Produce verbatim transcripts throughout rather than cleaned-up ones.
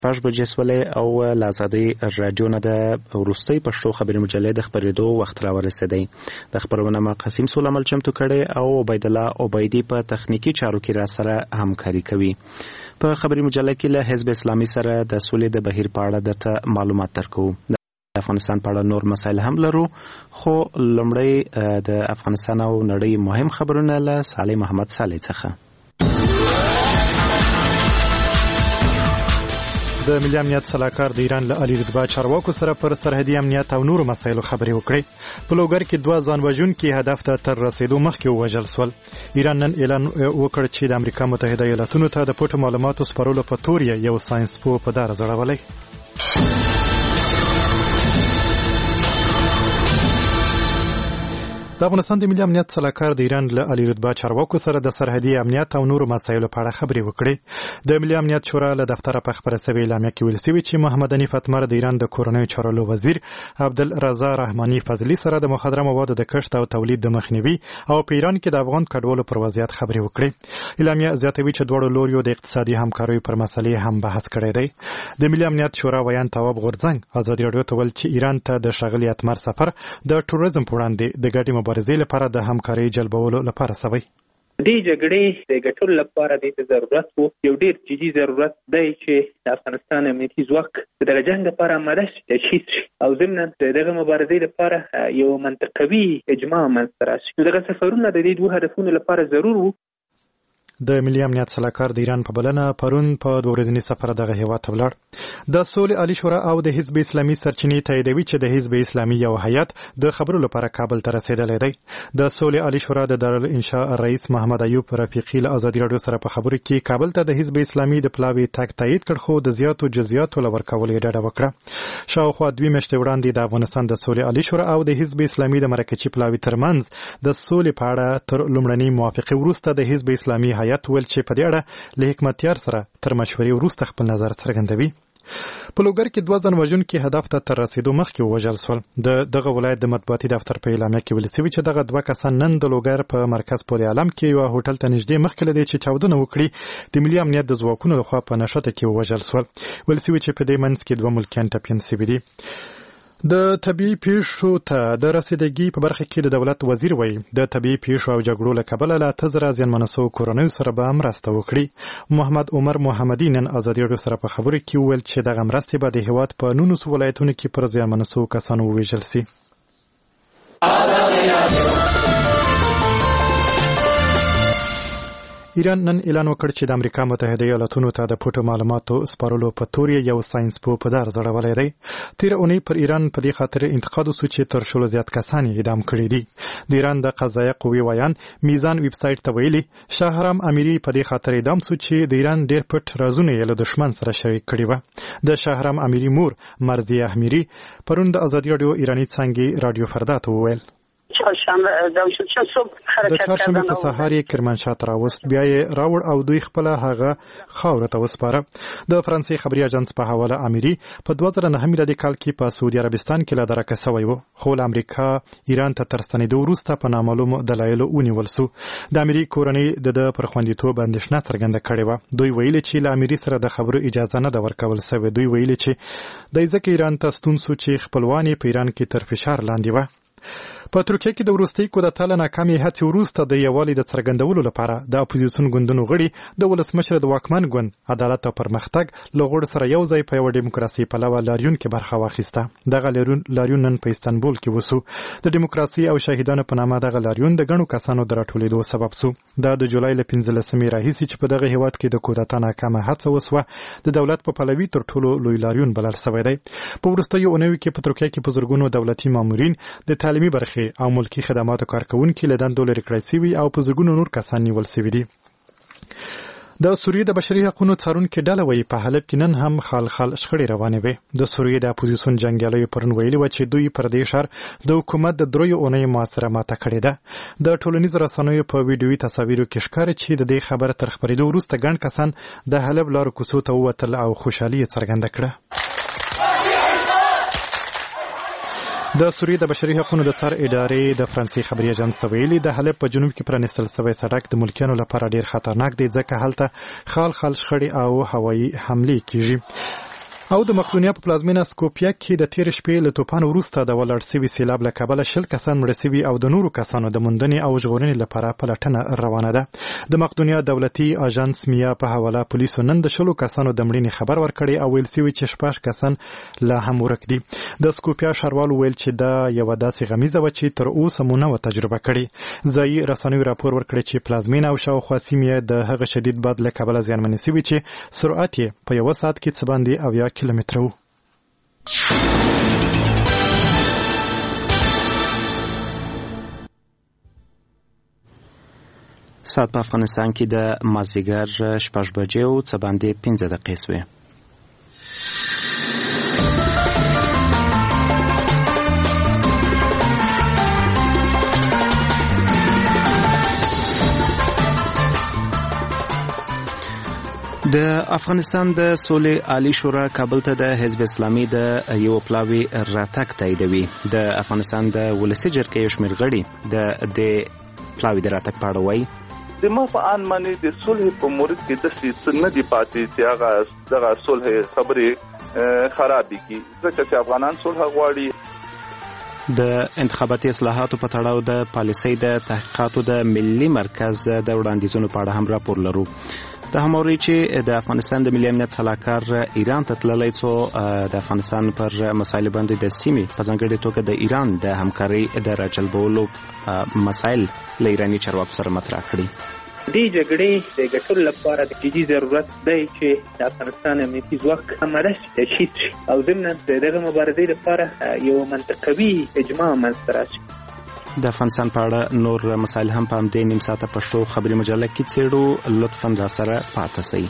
پاش بجسولې او لازادي رادیو نه د وروستي پښتو خبري مجلې د خبرېدو وخت را ورسېدی. د خبرونه ما قاسم سولمل چمتو کړي او عبید الله عبیدی په تخنیکی چارو کې را سره همکاري کوي. په خبري مجلې کې له حزب اسلامي سره د سولې د بهیر په اړه درته معلومات درکو. د افغانستان په اړه نور مسایل هم لرو، خو لومړی د افغانستان او نړۍ مهم خبرونه له صالح محمد صالح څخه. د ملي امنیت سلاکار د ایران له عالی رتبه چارواکو سره پر سرحدي امنیت او نورو مسایلو خبرې وکړې. په لوګر کې دوه ځان وژونکي هدف ته تر رسیدو مخکې ووژل سول. ایران نن اعلان وکړ چې د امریکا متحده ایالاتونو ته د پټو معلوماتو سپارلو په تور یو ساینسپوه په دار ځړولی. د افغانستان د ملي امنیت سلاکار د ایران له عالی رتبه چارواکو سره د سرحدي امنیت او نورو مسایلو په اړه خبرې وکړې. د ملي امنیت شورا له دفتره په خبره شوې اعلامیه کې ویل شوي چې محمد حنیف اتمر د ایران د کورنیو چارو وزیر عبدالرضا رحماني فضلي سره د مخدره موادو د کښت او تولید د مخنیوي او په ایران کې د افغان کډوالو پر وضعیت خبرې وکړې. اعلامیه زیاتوي چې دواړو لوریو د اقتصادي همکاریو پر مسلې هم بحث کړی دی. د ملي امنیت شورا ویان تواب غورځنګ ازادي راډیو ته ویل چې ایران ته د ښاغلي اتمر سفر د ټوریزم په وړاندې د ګډې مبارزې لپاره د همکاري جلبولو لپاره سوی. دې جګړې د ګټلو لپاره د ضرورت وو، یو ډېر جدي ضرورت دی چې د افغانستان امنیتي ځواک د جنګ لپاره آماده شي، تجهیز شي او ضمناً د دغه مبارزې لپاره یو منطقوي اجماع منځته راشي. دغه سفرونه د دې دوه هدفونو لپاره ضرور وو. د ملي امنیت سلاکار د ایران په بلنه پرون په دوه ورځني سفر دغه هیواد ته ولاړ. د سولې عالی شورا او د حزب اسلامي سرچینې تاییدوي چې د حزب اسلامي یو هیئت د خبرو لپاره کابل ته رسیدلی دی. د سولې عالی شورا د دارالانشاء رئیس محمد ایوب رفیقي له ازادي راډیو سره په خبرو کې کابل ته د حزب اسلامي د پلاوي تګ تایید کړ، خو د زیاتو جزئیاتو له ورکولو یې ډډه وکړه. شاوخوا دوې میاشتې وړاندې د افغانستان د سولې عالی شورا او د حزب اسلامي د مرکچي پلاوي ترمنځ د سولې په اړه تر لومړنۍ موافقې وروسته د حزب اسلامي هیئت ویل چې په دې اړه له حکمتیار سره تر مشورې وروسته خپل نظر څرګندوي. په لوګر کې دوه ځان وژونکي هدف ته تر رسیدو مخکې ووژل سول. د دغه ولایت د مطبوعاتي دفتر په اعلامیه کې ویل شوي چې دغه دوه کسان نن د لوګر په مرکز پل عالم کې یو هوټل ته نږدې مخکې له دې چې چاودنه وکړي د ملي امنیت د ځواکونو لخوا په نښته کې ووژل سول. ویل شوي چې په دې منځ کې دوه ملکیان ټپیان شوي دي. د طبيعي پیښو ته د رسیدګي په برخه کې د دولت وزیر وایي د طبيعي پیښو او جګړو له کبله له تزره زیانمنو شویو کورنیو سره به مرسته وکړي. محمد عمر محمدي نن ازادي راډیو سره په خبرو کې وویل چې دغه مرستې به د هیواد په نولسو ولایتونو کې پر زیانمنو شویو کسانو وویشل شي. ایران نن اعلان وکړ چې د امریکا متحده ایالاتونو ته د پټو معلوماتو سپارلو په تور یو ساینسپوه په دار ځړولی دی. تېره اونۍ پر ایران په دې خاطر انتقاد وسو چې تر شلو زیات کسان یې اعدام کړي دي. د ایران د قضایه قوې ویان میزان ویب سایټ ته ویلي شاهرام امیري په دې خاطر اعدام سو چې د ایران ډېر پټ رازونه یې له دښمن سره شریک کړي وه. د شاهرام امیري مور مرضیه امیري پرون د ازادي راډیو ایراني څانګې راډیو فردا ته وویل د چهارشنبې په سهار یې کرمانشاه ته راوست، بیا یې راوړ او دوی خپله هغه خاوره ته وسپاره. د فرانسې خبري اژانس په حواله امیري په دوه زره نهه میلادي کال کې په سعودي عربستان کې له درکه سوی و، خو له امریکا ایران ته تر ستنېدو وروسته په نامعلومو دلایلو ونیول سو. د امیري کورنۍ د ده پر خوندیتوب اندېښنه څرګنده کړې وه. دوی ویلي چې له امیري سره د خبرو اجازه نه ده ورکول سوې. دوی ویلي چې دی ځکه ایران ته ستون سو چې خپلوان یې په ایران کې تر فشار لاندې وه. په ترکیه کې د وروستۍ کودتا له ناکامې هڅې وروسته د یووالي د څرګندولو لپاره د اپوزیسیون ګوندونو غړي د ولسمشر د واکمن ګوند عدالت او پرمختګ له غړو سره یو ځای په یوه ډیموکراسي پلوه لاریون کې برخه واخیسته. دغه لاریون نن په استانبول کې وسو. د ډیموکراسي او شهیدانو په نامه دغه لاریون د ګڼو کسانو د راټولېدو سبب سو. دا د جولای له پنځلسمې راهیسې چې په دغه هیواد کې د کودتا ناکامه هڅه وسوه د دولت په پلوي تر ټولو لوی لاریون بلل سوی دی. په وروستیو اونیو کې په ترکیه کې په زرګونو دولتي مامورین د تعلیمي برخې او ملکي خدماتو کارکونکي له دندو لرې کړای سوي او په زرګونو نور کسان نیول سوي دي. د سوریې د بشري حقونو څارونکې ډله وایي په حلب کې نن هم خال خال شخړې روانې وې. د سوریې د اپوزیسیون جنګیالیو پرون ویلي وه چې دوی پر دې ښار د حکومت د دریو اونیو محاصره ماته کړې ده. د ټولنیزو رسنیو په ویډیوي تصاویرو کې ښکاري چې د دې خبره تر خپرېدو وروسته ګڼ کسان د حلب لارو کوڅو ته ووتل او خوشحالي یې څرګنده کړه. د سوریې د بشري حقونو د څار ادارې د فرانسې خبري اژانس ته ویلي د حلب په جنوب کې پرانیستل شوی سړک د ملکیانو لپاره ډېر خطرناک دی ځکه هلته خال خال شخړې او هوایي حملې کیږي. او د مقدونیا په پلازمینه سکوپیا کې د تیر شپې له توپان وروسته د ولاړ سوي سیلاب له کبله شل کسان مړه سوي او د نورو کسانو د موندنې او ژغورنې لپاره پلټنه روانه ده. د مقدونیا دولتي اژانس میا په حواله پولیسو نن د شلو کسانو د مړینې خبر ورکړی او ویل سوي چې شپږ کسان لا هم ورک دي. د سکوپیا ښاروال ویل چې دا یوه داسې غمیزه وه چې تر اوسه مو نه وه تجربه کړې. ځایي رسنیو راپور ورکړی چې پلازمینه او شاوخوا سیمې د هغه شدید باد له کبله زیانمنې سوي چې سرعت یې په یوه ساعت کې څه باندې اویا کیلومتره و. ساعت په افغانستان کې د مازدیګر شپږ بجې او څه باندې پنځه دقیقې شوې. د افغانستان د سولې عالی شورا کابل ته د حزب اسلامي د یو پلاوي راتګ تاییدوي. د افغانستان د ولسي جرګې یو شمېر غړي د دې پلاوي د راتګ په اړه وایي د ما په ان باندې د صلح په مورد کې د څه نه دی پاتې چې هغه دغه صلح خبرې خرابې کی ځکه چې افغانان صلح غواړي. د انتخاباتي اصلاحاتو په تړاو د پالیسۍ د تحقیقاتو د ملي مرکز د وړاندیزونو په اړه هم راپور لرو. د هموري چې د افغانستان د ملي امنیت سلاکار ایران ته تللی څو د افغانستان پر مسایل باندې د سیمې په ځانګړې توګه د ایران د همکارۍ د راجلبولو مسایل له ایراني چارواکو سره مطرح کړي. دې جګړې د ګټلو لپاره د جدي ضرورت دی چې د افغانستان امنیتي ځواک آماده شي تجهیز شي او ضمن دغه مبارزې لپاره یو منطقوي اجماع منځته راشي. د افغانستان په اړه نور مسایل هم په همدې نیم ساعته پښتو خبري مجله کې څېړو. لطفاً را سره پاتې شئ.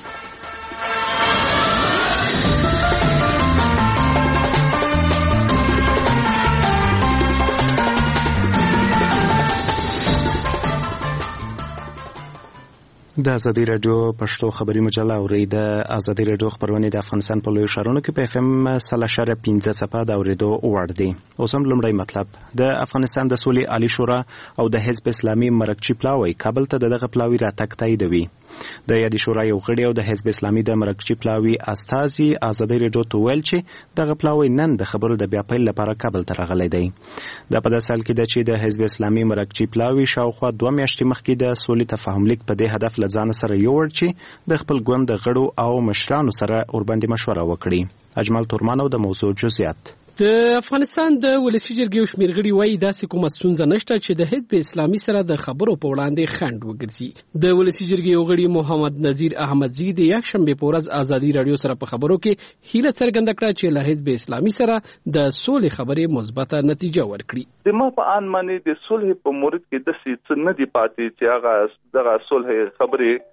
د ازادي رادیو پښتو خبري مجله اوري. د ازادي رادیو خبرونه د افغانستان په لوی ښارونو کې په اف ام سل اشاره پنځه صفه د اوریدو وړ دي. اوس هم لومړی مطلب د افغانستان د سولې عالی شورا او د حزب اسلامي مرکچی پلاوی کابل ته دغه پلاوی راتګ تاییدوي. د یادې شورا یو غړی او د حزب اسلامي د مرکچی پلاوی استازي ازادي رادیو ته ویل چې دغه پلاوی نن د خبرو د بیا پیل لپاره کابل ته راغلی دی. د په داسې حال کې د چې د حزب اسلامي مرکچی پلاوی شاوخوا دوه میاشتې مخکې د سولې تفاهم لیک په دې هدف ځان سره یوړ چې د خپل ګوند د غړو او مشرانو سره ورباندې مشوره وکړي. اجمل تورمان او د موضوع جزئیات. د افغانستان د ولسي جرګې شمیر غړي وایي داسې کومه ستونزه نشته چې د حزب اسلامي سره د خبرو په وړاندې خنډ وګرځي. د ولسي جرګې یو غړي محمد نذیر احمدزی د یکشنبه په ورځ ازادي رادیو سره په خبرو کې هیله څرګنده کړه چې له حزب اسلامي سره د سولې خبرې مثبته نتیجه ورکړي. د ما په ان باندې د صلح په مورد کې د څه نه دی پاتې چې هغه دغه صلح خبرې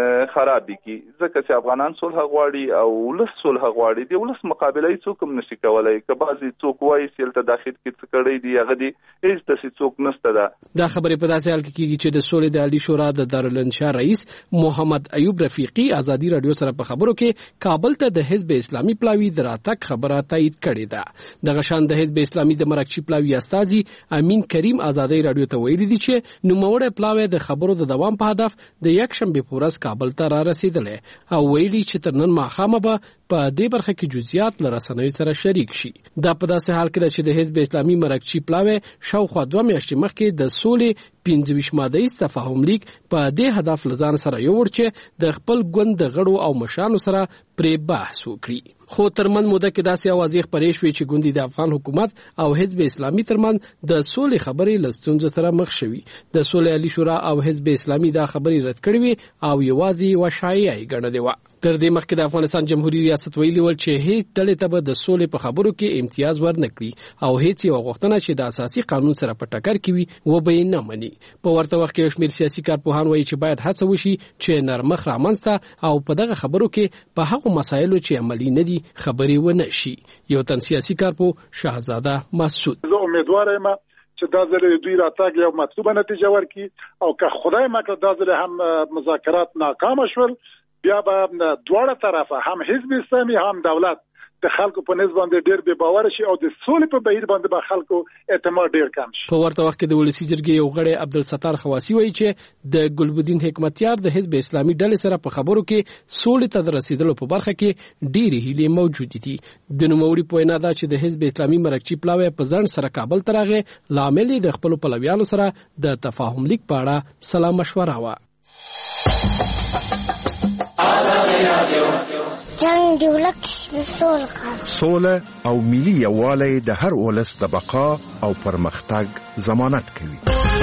خرابې کی ځکه چې افغانان صلح غواړي او ولس صلح غواړي. د ولس مقابله یې څوک هم نشي کولای. که بعضې څوک وایي چې هلته داخل کې څه کړی دي هغه دې هېڅ داسې څوک نشته ده. دا خبرې په داسې حال کې کېږي چې د سولې د عالي شورا د دارالانشا رئیس محمد ایوب رفیقي ازادي رادیو سره په خبرو کې کابل ته د حزب اسلامي پلاوی د راتګ خبره تایید کړې ده. دغه شان د حزب اسلامي د مرکچی پلاوی استازي امین کریم ازادي رادیو ته ویلي دي چې نوموړی پلاوی د خبرو د دوام په هدف د یکشنبه په ورځ کابل ته را رسیدلی او ویلي چې تر نن ماښامه به په دې برخه کې جزئیات له رسنیو سره شریک شي. دا په داسې حال کې ده چې د حزب اسلامي مرکچی پلاوی شاوخوا دوه میاشتې مخکې د سولې پنځه ویشت مادهیز تفاهم لیک په دې هدف له ځان سره یوړ چې د خپل ګوند د غړو او مشرانو سره پرې بحث وکړي. خو ترمن موده کې داسې اوازې خپرې شوې چې ګوندي د افغان حکومت او حزب اسلامي ترمن د سولې خبرې له ستونزو سره مخ شوي. د سولې عالی شورا او حزب اسلامي دا خبرې رد کړې وې او یوازې یوه شایعه یې ګڼلې وه. تر دې مخکې د افغانستان جمهوریت ریاست ویلي ول چې هیڅ ډلې ته به د سولې په خبرو کې امتیاز ورنکړي او هیڅ یو غوښتنه چې د اساسي قانون سره په ټکر کې وي و به یې نه مني. په ورته وخت کې یو شمېر سیاسي کارپوهان وایي چې باید هڅه وشي چې نرمښت رامنځته او په دغه خبرو کې په هغو مسایلو چې عملي نه دي خبرې ونه شي. یو تن سیاسي کارپوه شهزاده مسعود: زه امیدوار یم چې دا ځل دوی راتګ یو مطلوبه نتیجه ورکړي او که خدای مکړه دا ځل هم مذاکرات ناکام شول بیا به دواړه طرفه هم حزب اسلامي هم دولت د خلکو په نسبت باندې ډېر بې باور شي او د سولې په بهیر باندې به خلکو اعتماد ډېر کم شي. په ورته وخت کې د ولسی جرګې یو غړی عبدالستار خواسی وایي چې د ګلبدین حکمتیار د حزب اسلامي ډلې سره په خبرو کې سولې ته رسیدلو په برخه کې ډېرې هیلې موجود دي. د نوموړي په وینا دا چې د حزب اسلامي مرکچی پلاوی په ځان سره کابل ته راغی، لامل یې د خپل پلویانو سره د تفاهم لیک په اړه سلام مشوره و. جنگ دی ولک د سولې سوله او ملي یووالی د هر ولس د بقا او پرمختګ ضمانت کوي.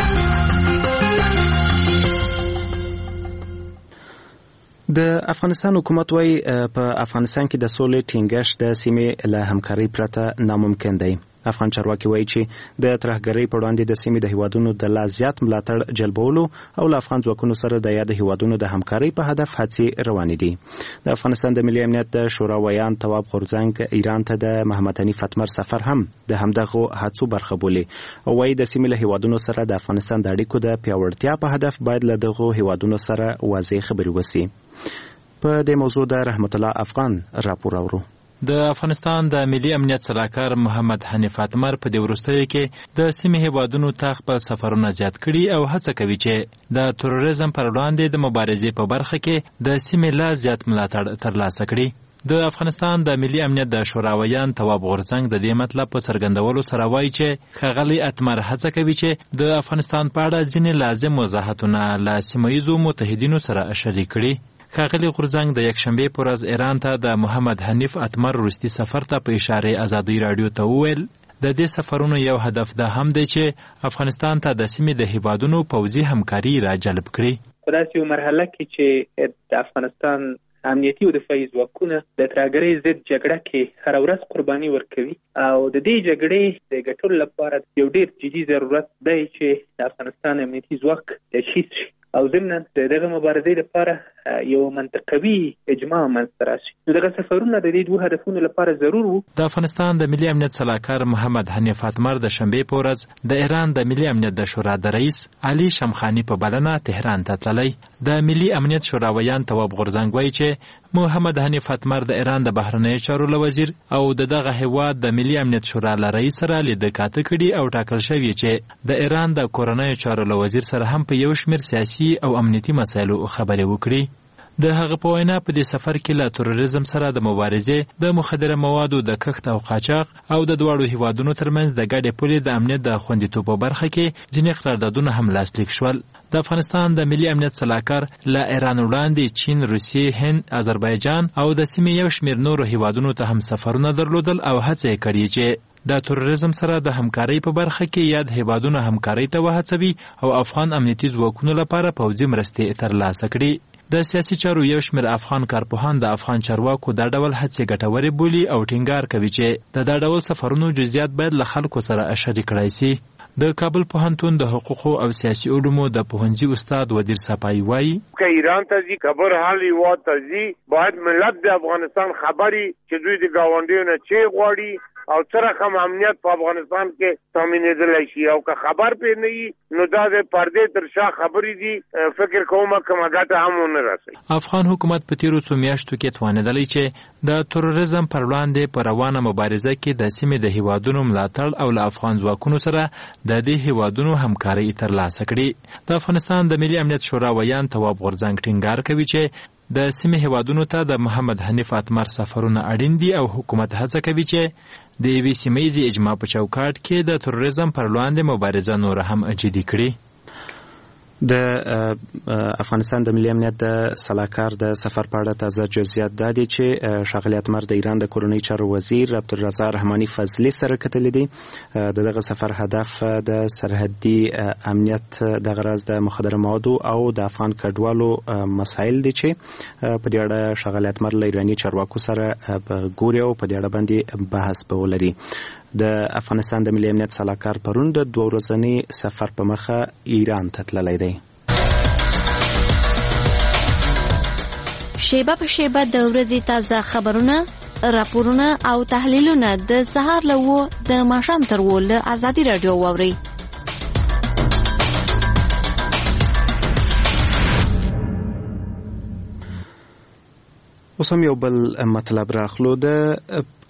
د افغانستان حکومت وايي په افغانستان کې د سولې ټینګښت د سیمې له همکارۍ پرته ناممکن دی. افغان چارواکي وایي چې د ترهګرۍ په وړاندې د سیمې د هیوادونو د لا زیات ملاتړ جلبولو او له افغان ځواکونو سره د یاد هیوادونو د همکارۍ په هدف هڅې روانې دي. د افغانستان د ملي امنیت د شورا ویان تواب غورځنګ ایران ته د محمد حنیف اتمر سفر هم د همدغه هڅو برخه بولي او وایي د سیمې له هیوادونو سره د افغانستان د اړیکو د پیاوړتیا په هدف باید له دغه هیوادونو سره واضح خبرې وشي. په دې موضوع د رحمت الله افغان راپور اورو. د افغانستان د ملي امنیت صلاحکار محمد حنیف اتمر په دې وروستیو کې د سیمې هیوادونو ته خپل سفرونه زیات کړي او هڅه کوي چې د تروریزم پر وړاندې د مبارزې په برخه کې د سیمې لا زیات ملاتړ ترلاسه کړي. د افغانستان د ملي امنیت د شورا ویان تواب غورځنګ د دې مطلب په څرګندولو سره وایي چې ښاغلی اتمر هڅه کوي چې د افغانستان په اړه ځینې لازم وضاحتونه له سیمه ییزو متحدینو سره شریک کړي. ښاغلی غورځنګ د یکشنبې په ورځ ایران ته د محمد حنیف اتمر وروستي سفر ته په اشاره ازادي راډیو ته وویل د دې سفرونو یو هدف دا هم دی چې افغانستان ته د سیمې د هیوادونو پوځي همکاري را جلب کړي. په داسې یو مرحله کې چې د افغانستان امنیتي او دفاعي ځواکونه د ترهګرۍ ضد جګړه کې هر ورځ قرباني ورکوي او د دې جګړې د ګټلو لپاره یو ډېر جدي ضرورت دی چې د افغانستان امنیتي ځواک تجهیز شي او ضمناً د دغه مبارزې لپاره یو منطقوي اجماع منځته راشي. نو دغه سفرونه د دې دوه هدفونو لپاره ضرور وو. د افغانستان د ملي امنیت صلاحکار محمد حنیف اتمر د شنبې په ورځ د ایران د ملي امنیت د شورا د رئیس علي شمخاني په بلنه تهران ته تللی. د ملي امنیت شورا ویان تواب غورځنګ وایي چې محمد حنیف اتمر د ایران د بهرنیو چارو له وزیر او د دغه هیواد د ملي امنیت شورا له رئیس سره لیدنه کاته کړي او ټاکل شوی چې د ایران د کورنیو چارو له وزیر سره هم په یو شمېر سیاسي او امنیتي مسایلو خبرې وکړي. د هغه په وینا په دې سفر کې له تروریزم سره د مبارزې، د مخدره موادو د کښت او قاچاق او د دواړو هیوادونو ترمنځ د ګډې پولې د امنیت د خوندیتوب په برخه کې ځینې قراردادونه هم لاسلیک شول. د افغانستان د ملي امنیت صلاحکار له ایران وړاندې چین، روسیې، هند، آذربایجان او د سیمې یو شمېر نورو هیوادونو ته هم سفرونه درلودل او هڅه یې کړې چې د تروریزم سره د همکارۍ په برخه کې یاد هیوادونه همکارۍ ته وهڅوي او افغان امنیتي ځواکونو لپاره پوځي مرستې ترلاسه کړي. د سیاسي چارو یو شمېر افغان کارپوهان د افغان چارواکو دا ډول هڅې ګټورې بولي او ټینګار کوي چې د دا ډول سفرونو جزئیات باید له خلکو سره شریک کړای شي. د کابل پوهنتون د حقوقو او سیاسي علومو د پوهنځي استاد ودیر صفایی وایي که ایران ته ځي خبر حال یو ته ځي باید ملت د افغانستان خبري چې دوی د گاونډیو نه چی غواړي او سره کوم امنیت په افغانستان کې تامینېدلی شي او که خبر پې نه وي نو دا د پردې تر شا خبرې دي فکر کوم کومه ګټه هم ونه رسوي. افغان حکومت په تیرو څو میاشتو کې توانېدلی چې د تروریزم پر وړاندې په روانه مبارزه کې د سیمې د هیوادونو ملاتړ او له افغان ځواکونو سره د دې هیوادونو همکارۍ ترلاسه کړي. د افغانستان د ملي امنیت شورا ویان تواب غورځنګ ټینګار کوي چې د سیمې هیوادونو ته د محمد حنیف اتمر سفرونه اړین دي او حکومت هڅه کوي چې د یوې سیمه ییزې اجماع په چوکاټ کې د تروریزم پر وړاندې مبارزه نور هم جدي کړي. د افغانستان د ملي امنیت د صلاحکار د سفر په اړه تازه جزئیات دا دي چې ښاغلی اتمر د ایران د کورنۍ چارو وزیر عبدالرضا رحماني فضلي سره کتلي دي. د دغه سفر هدف د سرحدي امنیت دغه راز د مخدره موادو او د افغان کډوالو مسایل دي چې په دې اړه ښاغلی اتمر له ایراني چارواکو سره ګوري او په دې اړه باندې بحث به ولري. د افغانستان د ملي امنیت صلاحکار پرون د دوه ورځني سفر په مخه ایران ته تللی دی. شیبه په شیبه د ورځې تازه خبرونه، راپورونه او تحلیلونه د سهار له اوه د ماښام تر اوه له ازادي راډیو واورئ. اوس هم یو بل مطلب راخلو. د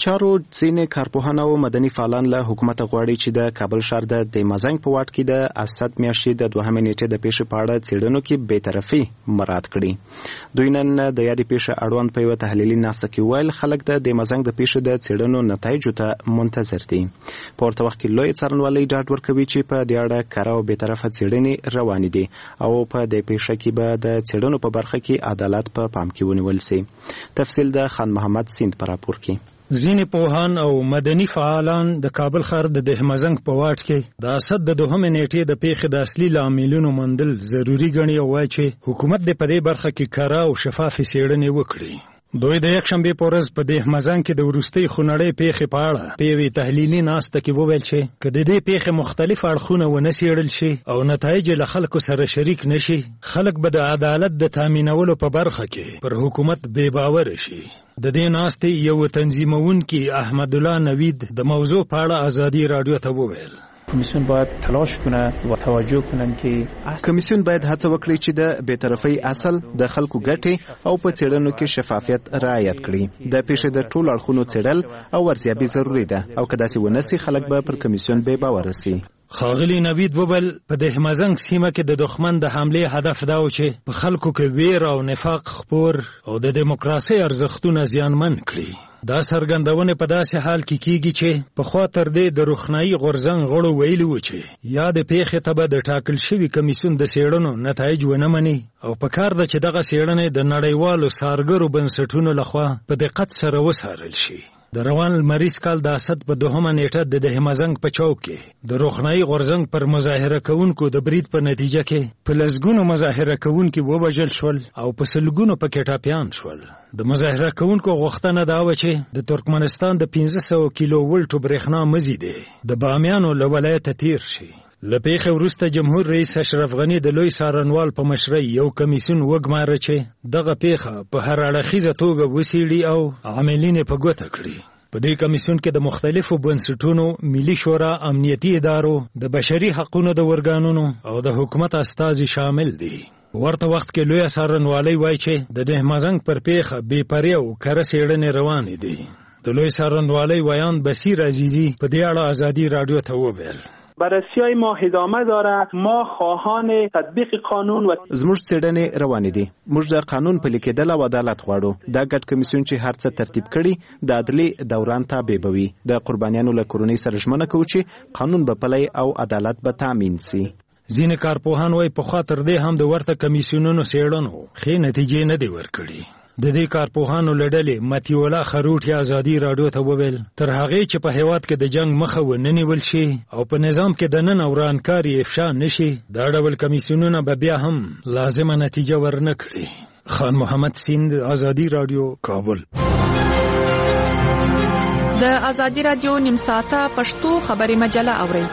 چارو ځینې کارپوهان او مدني فعالان له حکومت غواړي چې د کابل ښار د دیمازنګ په واټ کې د اسد میاشتې د دوهمې نیټې د پیښې په اړه څېړنو کې بېطرفي مراعات کړي. دوی نن د یادې پیښې اړوند په یوه تحلیلي ناسته کې ویل خلک د دیمازنګ د پیښې د څېړنو نتایجو ته منتظر دي. په ورته وخت کې لوی څارنوالۍ ډاډ ورکوي چې په دې اړه کره او بېطرفه څېړنې روانې دي او په دې پیښه کې به د څېړنو په برخه کې عدالت په پام کې ونیول شي. تفصیل د خان محمد سیند په راپور کې. ځینې پوهان او مدني فعالان د کابل ښار د دهمزنګ په واټ کې د اسد د دوهمې نیټې د پیښې د اصلي لاملونو موندل ضروري ګڼي او وایي چې حکومت د په دې برخه کې کره او شفافې څېړنې وکړي. دوی د یکشنبې په ورځ په دهمزنګ کې د وروستۍ خونړۍ پیښې په اړه په یوې تحلیلي ناسته کې وویل چې که د دې پیښې مختلف اړخونه ونه څېړل شي او نتایج له خلکو سره شریک نشي، خلک به د عدالت د تامینولو په برخه کې پر حکومت بې باوره شي. د دې ناستې یو تنظیمونکي احمد الله نوید د موضوع په اړه ازادي رادیو ته وویل کمیسیون باید تلاش کنه و توجه کنن که کمیسیون باید هڅه وکړي چې د بی‌طرفۍ اصل د خلکو ګټې او په څېړنو کې شفافیت رعایت کړي. د پیښې د ټولو اړخونو څېړل او ارزیابي ضروري ده او که داسې ونه سي خلک به پر کمیسیون بې باوره سي. ښاغلي نوید وویل په دهمزنګ سیمه کې د دښمن د حملې هدف دا و چې په خلکو کې ویر او نفاق خپور او د دیموکراسۍ ارزښتونه زیانمن کړي. دا څرګندونې په داسې حال کې کیږي چې پخوا تر دې د روښنايي غورځنګ غړو ویلي وو چې یا د پیښې ته به د ټاکل شوي کمیسیون د څېړنو نتایج ونه مني او په کار ده چې دغه څېړنې د نړیوالو څارګرو بنسټونو لخوا په دقت سره وڅارل شي. د روان لمریز کال د اسد په دوهمه نیټه د دهمزنګ په چوک کې د روښنايي غورځنګ پر مظاهره کوونکو د برید په نتیجه کې په لسګونو مظاهره کوونکي ووژل شول او په سلګونو پکې ټاپیان شول. د مظاهره کوونکو غوښتنه دا وه چې د ترکمنستان د پنځه سوه کیلو ولټو برېښنا مزي دی د بامیانو له ولایته تیر شي. له پیښې وروسته جمهور رئیس اشرف غني د لوی څارنوال په مشرۍ یو کمیسیون وګماره چې دغه پیښه په هر اړخیزه توګه وڅېړي او عاملین یې په ګوته کړي. په دې کمیسیون کې د مختلفو بنسټونو، ملي شورا، امنیتي ادارو، د بشري حقونو د ورګانونو او د حکومت استازي شامل دي. ورته وخت کې لوی څارنوالۍ وایي چې د دهمزنګ پر پیښه بې پرې او کره څېړنې روانې دي. د لوی څارنوالۍ ویان بصیر عزیزی په دې اړه ازادي رادیو ته وویل بررسی‌های ما ادامه داره. ما خواهان تطبیق قانون و زموږ څېړنې روانې دي. موږ د قانون پلي کېدل او عدالت غواړو. دا ګډ کمیسیون چې هر څه ترتیب کړي د عدلي دوران تابع به وي. د قربانیانو له کورنۍ سره ژمنه کوو چې قانون به پلی او عدالت به تامین سي. ځینې کارپوهان وایي پخوا تر دې هم د ورته کمیسیونونو څېړنو ښې نتیجې نه دي ورکړي. د دې کارپوهانو له ډلې متي الله خروټي ازادي رادیو ته وویل تر هغې چې په هېواد کې د جنګ مخه ونه نیول شي او په نظام کې د نن ورانکاري افشا نشي، دا ډول کمیسیونونه به بیا هم لازمه نتیجه ورنه کړي. خان محمد سیند، ازادي رادیو، کابل. د ازادي رادیو نیم ساعته پښتو خبري مجله اورئ.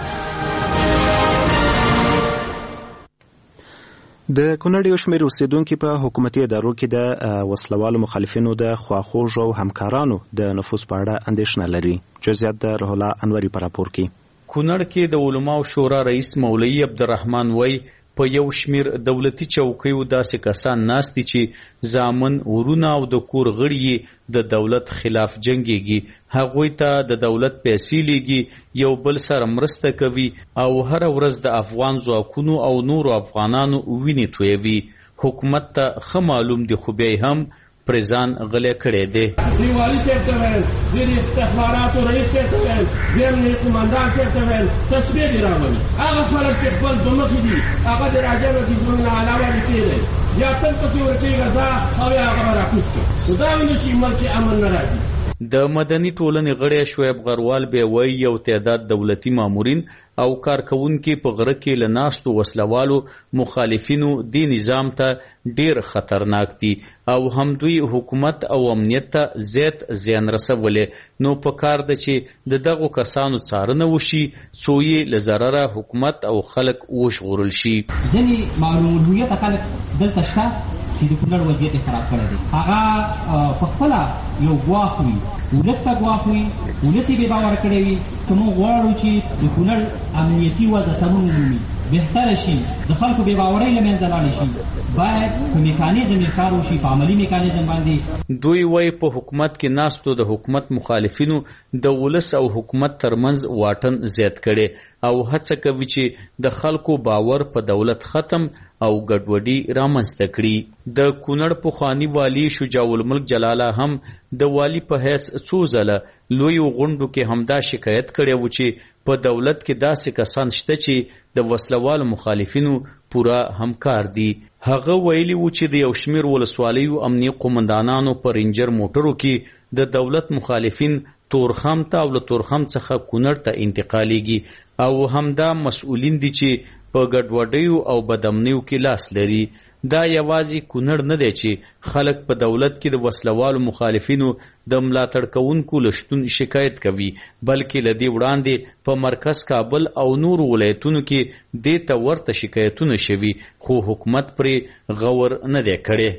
د کونړ یو شمېر اوسیدونکي په حکومتي ادارو کې د وسلوالو مخالفینو د خواخوږو او همکارانو د نفوذ په اړه اندېښنه لري. جزئیات د روح الله انوري په راپور کې. کونړ کې د علماو شورا رئیس مولوي عبدالرحمن وای په یو شمیر دولتي چوکیو داسې کسان ناست دي چې ځامن ورونه او د کور غړي د دولت خلاف جنګيږي، هغوی ته د دولت پیسې لیږي، یو بل سره مرسته کوي او هر ورځ د افغان ځواکونو او نورو افغانانو وینې تویوي. حکومت ته ښه معلوم دي خو بیا هم پرځان غلې کړې دي. دیوالي چیرته ویل، ځینې استخباراتو رئیس چیرته ویل، ځینې قومندان چیرته ویل، تسبیح دي راولي. هغه خلک چې خپل دومخې دي هغه د راجع وزیرونو نه علاوه لیکلي دی، یا تل پسې ورکېږه ځه او یا هغه به راکوز کړي. نو دا وینو چې ملک امن نه راځي. د مدني ټولنې غړی شعیب غروال به وایي یو تعداد دولتي مامورین او کارکونکي په غره کې له ناستو وسلوالو مخالفینو دی نظام ته ډیر خطرناک دي او هم دوی حکومت او امنیت ته زیات زیان رسولې. نو په کار ده چې د دغو کسانو څارنه وشي څو یې له ضرره حکومت او خلک وژغورل شي. ځینې معلوم الهویته خلک دلته شته چې د کونړ وضعیت خراب کړی دی. هغه په خپله یو ګواښ وي ولس ته ګواښ وي، ولس یې بې باوره کړی وي. که موږ غواړو چې د کونړ امنیتي وضع سمون ومومي، بهتره شي، د خلکو بې باورۍ له منځه لاړې شي، باید په میکانیزم یې کار وشي، په عملي میکانیزم باندې. دوی وایي په حکومت کې ناستو د حکومت مخالفینو د ولس او حکومت ترمنځ واټن زیات کړي او هڅه کوي چې د خلکو باور په دولت ختم او ګډوډي رامنځته کړي. د کونړ پخوانی والی شجاع الملک جلاله هم د والی په حیث څو ځله لویو غونډو کې همدا شکایت کړی و چې په دولت کې داسې کسان شته چې د وسلوالو مخالفینو پورا همکار دي. هغه ویلي و چې د یو شمېر ولسوالیو امنیه قومندانانو په رینجر موټرو کې د دولت مخالفین تورخم ته او له تورخم څخه کونړ ته انتقالیږي او همدا مسؤلین دي چې په ګډوډیو او بدامنیو کې لاس لري. دا یوازې کونړ نه دی چې خلک په دولت کې د وسلوالو مخالفینو د ملاتړ کوونکو له شتون شکایت کوي، بلکې له دې وړاندې په مرکز کابل او نورو ولایتونو کې دې ته ورته شکایتونه شوي، خو حکومت پرې غور نه دی کړی.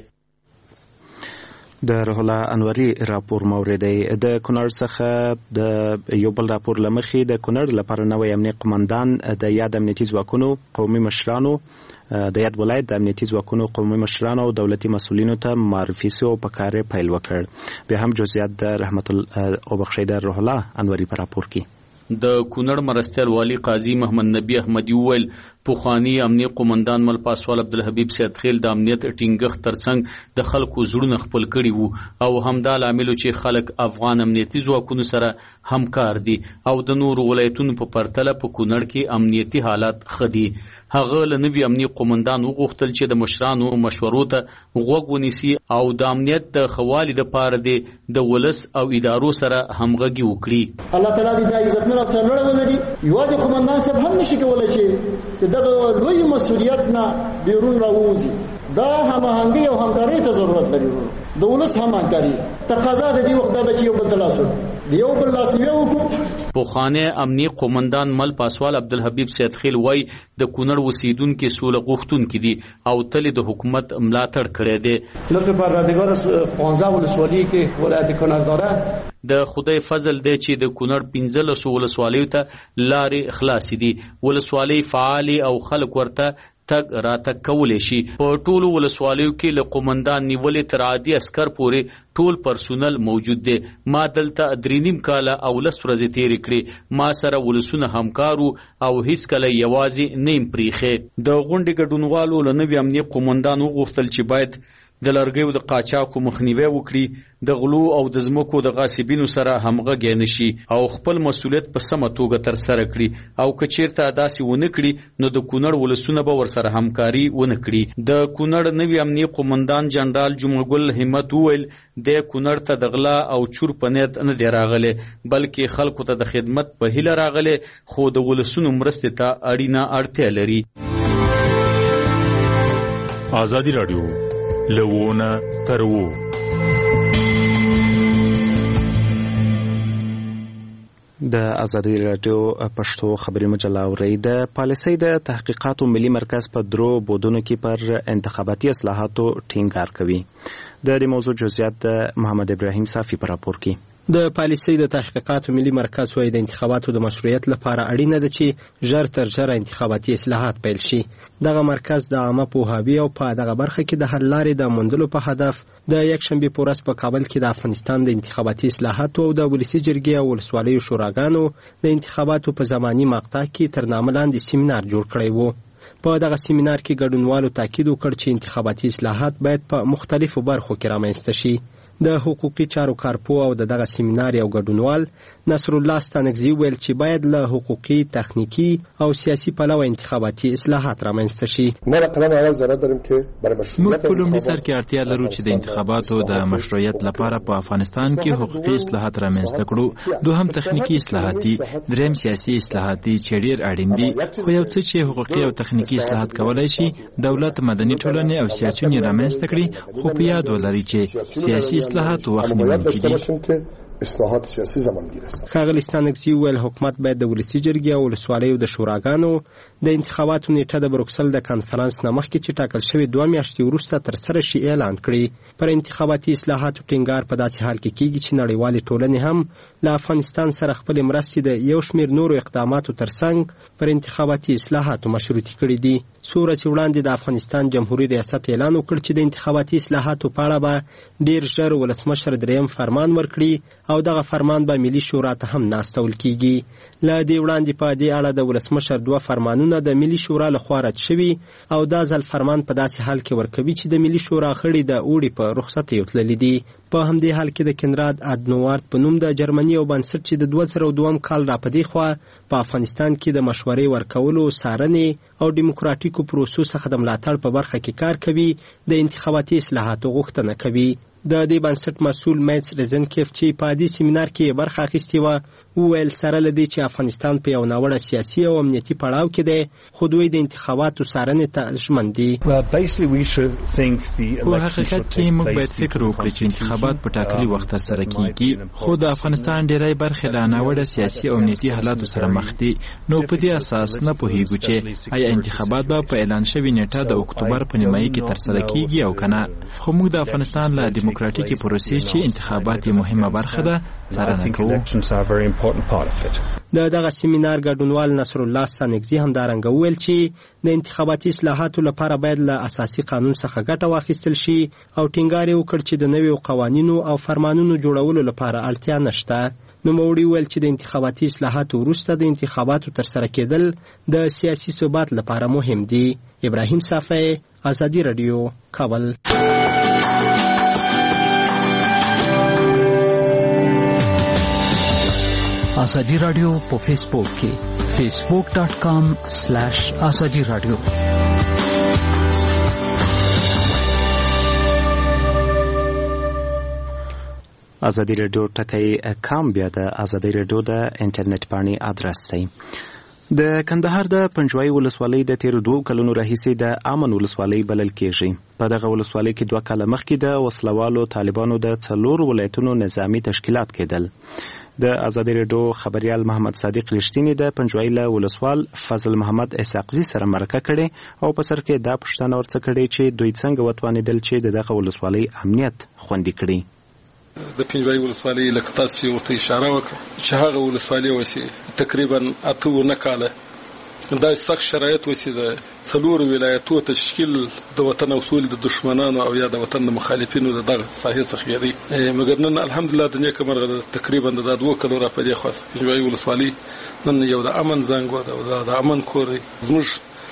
د روح الله انوري راپور موردی د کونړ څخه د یو بل راپور لمخې د کونړ لپاره نوی امنیه قومندان د یاد امنیتي ځواکونو قومي مشرانو د یاد ولایت د امنیتي ځواکونو قومي مشرانو او دولتي مسؤلینو ته معرفي سو په کار پیل وکړ. به هم جزئیات د رحمت الله او بخشید روح الله انوري په راپور کې. د کونړ مرستیال والی قاضي محمد نبی احمدی وویل پخوانی امنیه قومندان مل پاسوال عبدالحبیب سیدخیل د امنیت ټینګښت ترڅنګ د خلکو زړونه خپل کړي وو او همدا لامل چې خلک افغان امنیتي ځواکونو سره همکار دي او د نورو ولایتونو په پرتله په کونړ کې امنیتي حالات ښه دي. هغه له نوي امنیه قومندان وغوښتل چې د مشرانو مشورو ته غوږ ونیسي او د امنیت د ښه والي دپاره د ولس او ادارو سره همغږي وکړي. الله تعالی دې دا عزتمن او سرلوړی ولري. یوازې قومندان صاحب هم نشي کولی چې دغه لوی مسؤلیت نه بیرون راووځي. دا هماهنګي او همکارۍ ته ضرورت لري. د ولس همکاري تقاضا د دې وخت دا چې یو بل ته لاس ورکړو، یو بل لاس نیوی وکړو. پخوانی امنیه قومندان مل پاسوال عبدالحبیب سیدخیل وایي د کونړ اوسیدونکي سوله غوښتونکي دي او تل د حکومت ملاتړ کړی دی. لطف پروردگار پانزده ولسوالی که ولایت کونړ داره د خدای فضل دی چې د کونړ پنځلسو ولسوالیو ته لارې خلاصې دي. ولسوالۍ فعالې او خلک ورته تګ راتګ کولی شي. په ټولو ولسوالیو کې له قومندان نیولې تر عادي عسکر پورې ټول پرسونل موجود دی. ما دلته درې نیم کاله او لس ورځې تېرې کړې. ما سره ولسونه همکارو او هیڅکله یوازې نه یم پریښی. د غونډې ګډونوالو له نوي امنیه قومندان وغوښتل چې باید د لرګیو د قاچاقو مخنیوی وکړي، د غلو او د ځمکو د غاصبینو سره همغږی نشي او خپل مسؤلیت په سمه توګه ترسره کړي او که چیرته داسې ونه کړي نو د کونړ ولسونه به ورسره همکاري ونه کړي. د کونړ نوي امنیه قومندان جنرال جمعه ګل همت وویل د کونړ ته د غلا او چور په نیت نه دی راغلی، بلکې خلکو ته د خدمت په هیله راغلی، خو د ولسونو مرستې ته اړینه اړتیا لري. ازادي رادیو لوونه ترو د ازادي رادیو پښتو خبري مجله اوري. د پالیسۍ د تحقیقاتو ملي مرکز په درو بودونو کې پر انتخاباتي اصلاحاتو ټینګار کوي. د دې موضوع جزئیات د محمد ابراهیم صافي په راپور کې. د پالیسۍ د تحقیقاتو ملي مرکز وايي د انتخاباتو د مشروعیت لپاره اړینه ده چې ژر تر ژره انتخاباتي اصلاحات پیل شي. دغه مرکز د عامه پوهاوي او په دغه برخه کې د حل لارې د موندلو په هدف د یکشنبه په ورځ په کابل کې د افغانستان د انتخاباتي اصلاحاتو او د ولسي جرګې او ولسوالیو شوراګانو د انتخاباتو په زماني مقطع کې تر نامه لاندې سیمینار جوړ کړی و. په دغه سیمینار کې ګډونوالو تاکید وکړ چې انتخاباتي اصلاحات باید په مختلفو برخو کې رامنځته شي. د حقوقي چارو کارپو او دغه سیمینار یو ګډونوال نصر الله ستانکزي ویل چې باید له حقوقي، تخنیکی او سیاسي پلوه انتخاباتي اصلاحات رامنځته شي. موږ په لومړي سر کې اړتیا لرو چې د انتخاباتو د مشروعیت لپاره په افغانستان کې حقوقي اصلاحات رامنځته کړو. دوهم تخنیکی اصلاحات دي، دریم سیاسي اصلاحات دي چې ډېر اړین دي. خو یو څه چې حقوقي او تخنیکی اصلاحات کولای شي دولت، مدني ټولنې او سیاستونه رامنځته کړي، خو په یاد ولرئ چې سیاسي اصلاحات وخت نیونکي دي. اصلاحات سیاسي زمانګیر است. ښاغلي ستانکزي وویل حکومت باید د ولسي جرګې او ولسوالیو د شوراګانو د انتخاباتو نیټه د بروکسل د کانفرنس نه مخکې چې ټاکل شوې دوه میاشتې وروسته ترسره شي اعلان کړي. پر انتخاباتي اصلاحاتو ټینګار په داسې حال کې کیږي چې نړیوالې ټولنې هم له افغانستان سره خپلې مرستې د یو شمېر نورو اقداماتو ترڅنګ پر انتخاباتي اصلاحاتو مشروطې کړي دي. څو ورځې وړاندې د افغانستان جمهوریت ریاست اعلان وکړ چې د انتخاباتي اصلاحاتو په اړه به ډېر ژر ولسمشر دریم فرمان ورکړي او دغه فرمان به ملي شورا ته هم ناستول کیږي. له دې وړاندې په دې اړه د ولسمشر دوه فرمانونه د ملي شورا لخوا رد شوي او دا ځل فرمان په داسې حال کې ورکوي چې د ملي شورا غړي د اوړي په رخصتیو تللي دي. په همدې حال کې د کنراد ادنوارد په نوم د جرمني یو بنسټ چې د دوه زره دوه کال را پدې خوا په افغانستان کې د مشورې ورکولو، څارنې او دیموکراتیکو پروسو څخه د ملاتړ په برخه کې کار کوي، د انتخاباتي اصلاحاتو غوښتنه کوي. د دې بنسټ مسؤل میتس رزنکیف چې په دې سیمینار کې برخه اخیستې وه وویل سره له دې چې افغانستان په یو ناوړه سیاسي او امنیتي پړاو کې دی، خو دوی د انتخاباتو څارنې ته ژمن دي. په حقیقت کې موږ باید فکر وکړو چې انتخابات په ټاکلي وخت ترسره کیږي، خو د افغانستان ډېری برخې له ناوړه سیاسي او امنیتي حالاتو سره مخ دي. نو په دې اساس نه پوهیږو چې آیا انتخابات به په اعلان شوې نیټه د اکتوبر په نیمایي کې ترسره کیږي او کنه. خو موږ د افغانستان له دیموکراتیکي پروسې چې انتخابات یې مهمه برخه ده څارنه کوو. د دغه سیمینار ګډونوال نصر الله ستانکزي همدارنګه وویل چې د انتخاباتي اصلاحاتو لپاره باید له اساسي قانون څخه ګټه واخیستل شي او ټینګار یې وکړ چې د نویو قوانینو او فرمانونو جوړولو لپاره اړتیا نشته. نوموړي وویل چې د انتخاباتي اصلاحاتو وروسته د انتخاباتو ترسره کېدل د سیاسي ثبات لپاره مهم دي. ابراهیم صافی، ازادي رادیو، کابل. ازادي رادیو په فیسبوک کې فیسبوک ډاٹ کام سلیش ازادي رادیو. ازادي رادیو ټکی کام بیا د ازادي رادیو د انټرنیټ باندې ادرس دی. د کندهار د پنجوای ولسوالۍ د تیر دوه کلونو راهیسې د امن ولسوالۍ بلل کېږي. په دغه ولسوالۍ کې دوه کاله مخکې د وسلوالو طالبانو د څلور ولایتونو نظامی تشکیلات کېدل. د ازادي رادیو خبريال محمد صادق رښتینی د پنجوای له ولسوال فضل محمد اسحاقزي سره مرکه کړي او په سر کې دا پوښتنه ورڅ کړي چې دوی څنګه وتوانیدل چې دغه ولسوالۍ امنیت خوندي کړي. د پنجوای ولسوالۍ لکه تاسو ورته اشاره وکړه چې هغه ولسوالۍ وسی تقریبا اته نه کاله دا سخت شرایط وسی د څلور ولایتو تشکیل د وطن اصول د دشمنانو او یا د وطن د مخالفینو دغه ساحه څخه یری مګر نن الحمدلله د نیکه مرغه تقریبا د دوه کلو را پدې خاص پنجوای ولسوالۍ نن یو د امن زنګ او د امن کور زموږ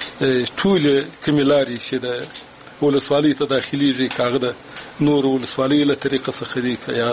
ټول کمیلاري چې د ولسوالۍ ته داخليږي کاغه د نور ولسوالۍ له طریقه څخه دی یا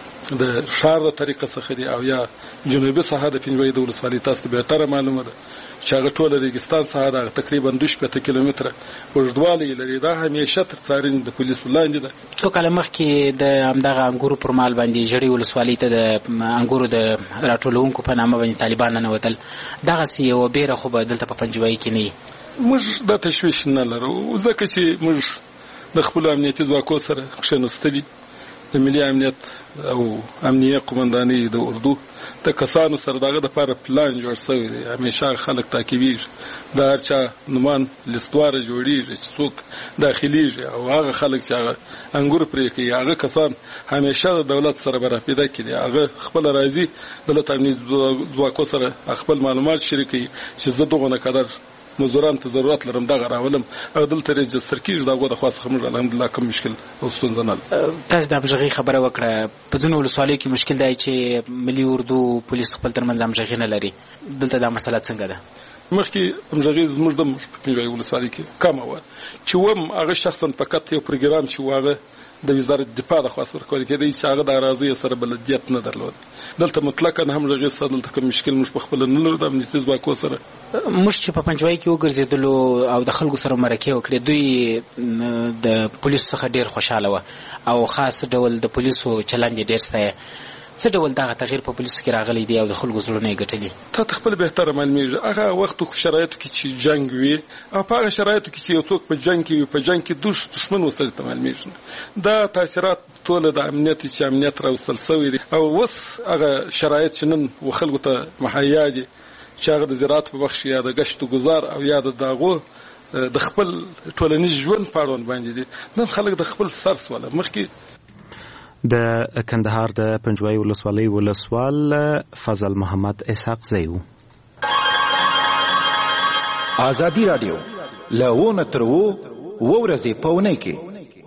د شهر له طریقه څخه دی او یا جنوبي ساحه د پنجوای د ولسوالۍ تاسو به تر معلومه ده چې هغه ټول ریګستان ساحه د تقریبا دوه شپږ کیلومتره اوږدوالی لري. دا همیشه تر څارنې د پولیسو لاندې ده. څو کاله مخکې د همدغه انګورو پر مال باندې جړی ولسوالۍ ته د انګورو د راټولونکو په نامه باندې طالبان ننوتل. دغسې یوه بیره خو به دلته په پنجوای کې نه وي. موږ دا تشویش نه لرو ځکه چې موږ د خپل امنیتي ځواکو سره کښېنستلي د ملي امنیت او امنیه قومندانۍ د اردو د کسانو سره دغه دپاره پلان جوړ شوی دی. همیشه خلک تعقیبېږي، د هر چا نومان لیستواره جوړېږي چې څوک داخلیږي او هغه خلک چې هغه انګور پرې کوي هغه کسان همیشه د دولت سره به راپیدا کړي. هغه خپله راځي دولت امنیتي ځواکو سره خپل معلومات شریکوي چې زه دغونه قدر مزدوران ته ضرورت لرم دغه راولم او دلته رجستر کېږي. دغه د خوا څخه موږ الحمدلله کوم مشکل او ستونزه نه لرو. تاسو د همغږۍ خبره وکړه. په ځینو ولسوالیو کې مشکل دی چې ملي اردو پولیس خپل ترمنځ همغږي نه لري. دلته دا مسله څنګه ده؟ مخکې همغږي زموږ د پنجوای ولسوالۍ کې کمه وه چې وم هغه شخصا فقط یو پروګرام چې هغه د وزارت دفاع د خوا ورکول کېدی چې هغه د اراضیو سره بلدیت نه درلود. دلته مطلقاً همغږي سره دلته کوم مشکل موږ په خپله نه لرو د امنیتي ځواکو سره. موږ چې په پنجوای کې وګرځېدلو او د خلکو سره مرکې وکړې دوی د پولیسو څخه ډېر خوشحاله وه او خاص ډول د پولیسو چلند یې ډېر ستایه. څه ډول دغه تغییر په پولیسو کې راغلی دی او د خلکو زړونه یې ګټلي؟ ته خپل بهتره معلومیږي هغه وخت شرایطو کې چې جنگ وي او په هغه شرایطو کې چې یو څوک په جنگ کې وي په جنگ کې دوش دشمن وسره ته معلومیږي دا تاثیرات ټول د امنیت چې امنیت راوصل شوی دی او وس هغه شرایط چې نن وخلکو ته مهیا دي چې هغه د زراعت په بخش یا د گشت و گذار او یا د داغو د خپل ټولنیز ژوند په اړه باندې دي نن خلک د خپل سرس ولا مخکې د کندهار د پنجوای ولسوالۍ ولسوال فضل محمد اسحاق زیو. ازادي رادیو لونه ترو ورځې پونه کې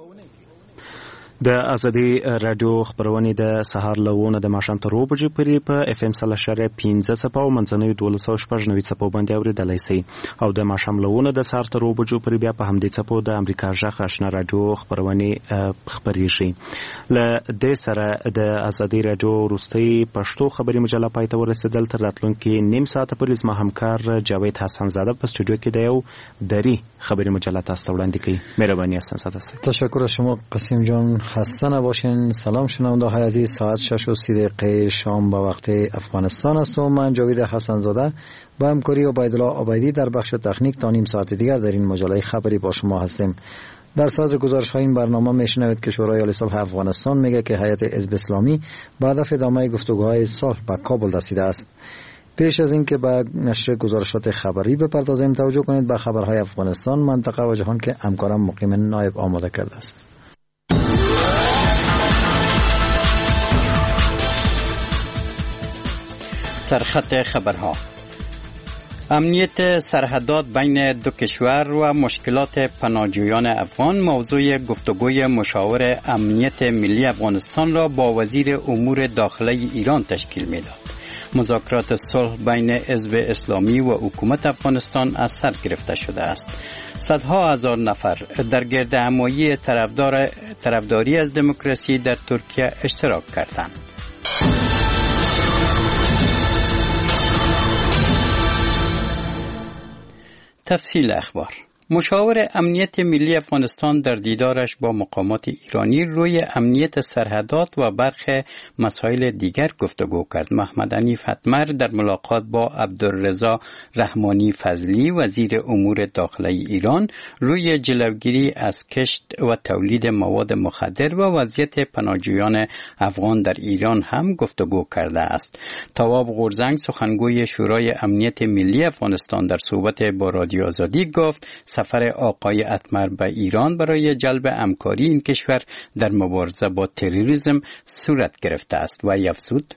د ازادي رادیو خبرونه د سهار لونه د ماشام تر روبو جې پری په اف ام صلی شره پنځه صفه او منځنوي دولس او شپږ نوي صفه باندې اوریدلای شي او د ماشام لونه د سهار تر روبو جې پری بیا په همدې صفه د امریکا ژغ آشنا رادیو خبرونه خبري شي. ل د سره د ازادي رادیو روستي پښتو خبري مجله پاتې ورسېدل تر راتلونکي نیم ساعت پورې زما همکار جاوید حسن زاده په استودیو کې د یو دری خبري مجله تاسو وړاندې کوي. مهرباني حسن زاده. تشکر از شما قاسم جان. خسته نباشین. سلام شنونده های عزیز، ساعت شش و سی دقیقه شام به وقت افغانستان است و من جاوید حسن زاده با همکاری عبیدالله عبیدی در بخش تکنیک تا نیم ساعت دیگر در این مجله خبری با شما هستیم. در صدر گزارش های این برنامه میشنوید که شورای عالی صلح افغانستان میگه که هیئت حزب اسلامی به هدف ادامه گفتگوهای صلح به کابل رسیده است. پیش از اینکه به نشر گزارشات خبری بپردازیم توجه کنید به خبرهای افغانستان، منطقه و جهان که همکارم مقیم نایب آماده کرده است. سرخط خبرها: امنیت سرحدات بین دو کشور و مشکلات پناهجویان افغان موضوع گفتگوی مشاور امنیت ملی افغانستان را با وزیر امور داخله ایران تشکیل می‌داد. مذاکرات صلح بین حزب اسلامی و حکومت افغانستان از سر گرفته شده است. صدها هزار نفر در گردهمایی طرفدار طرفداری از دموکراسی در ترکیه اشتراک کردند. تفصیل اخبار: مشاور امنیت ملی افغانستان در دیدارش با مقامات ایرانی روی امنیت سرحدات و برخی مسائل دیگر گفتگو کرد. محمد حنیف حتمر در ملاقات با عبدالرضا رحمانی فضلی وزیر امور داخله ایران روی جلوگیری از کشت و تولید مواد مخدر و وضعیت پناهجویان افغان در ایران هم گفتگو کرده است. تواب غورزنگ سخنگوی شورای امنیت ملی افغانستان در صحبت با رادیو آزادی گفت سفر آقای حتمر به ایران برای جلب همکاری این کشور در مبارزه با تروریسم صورت گرفته است و افزود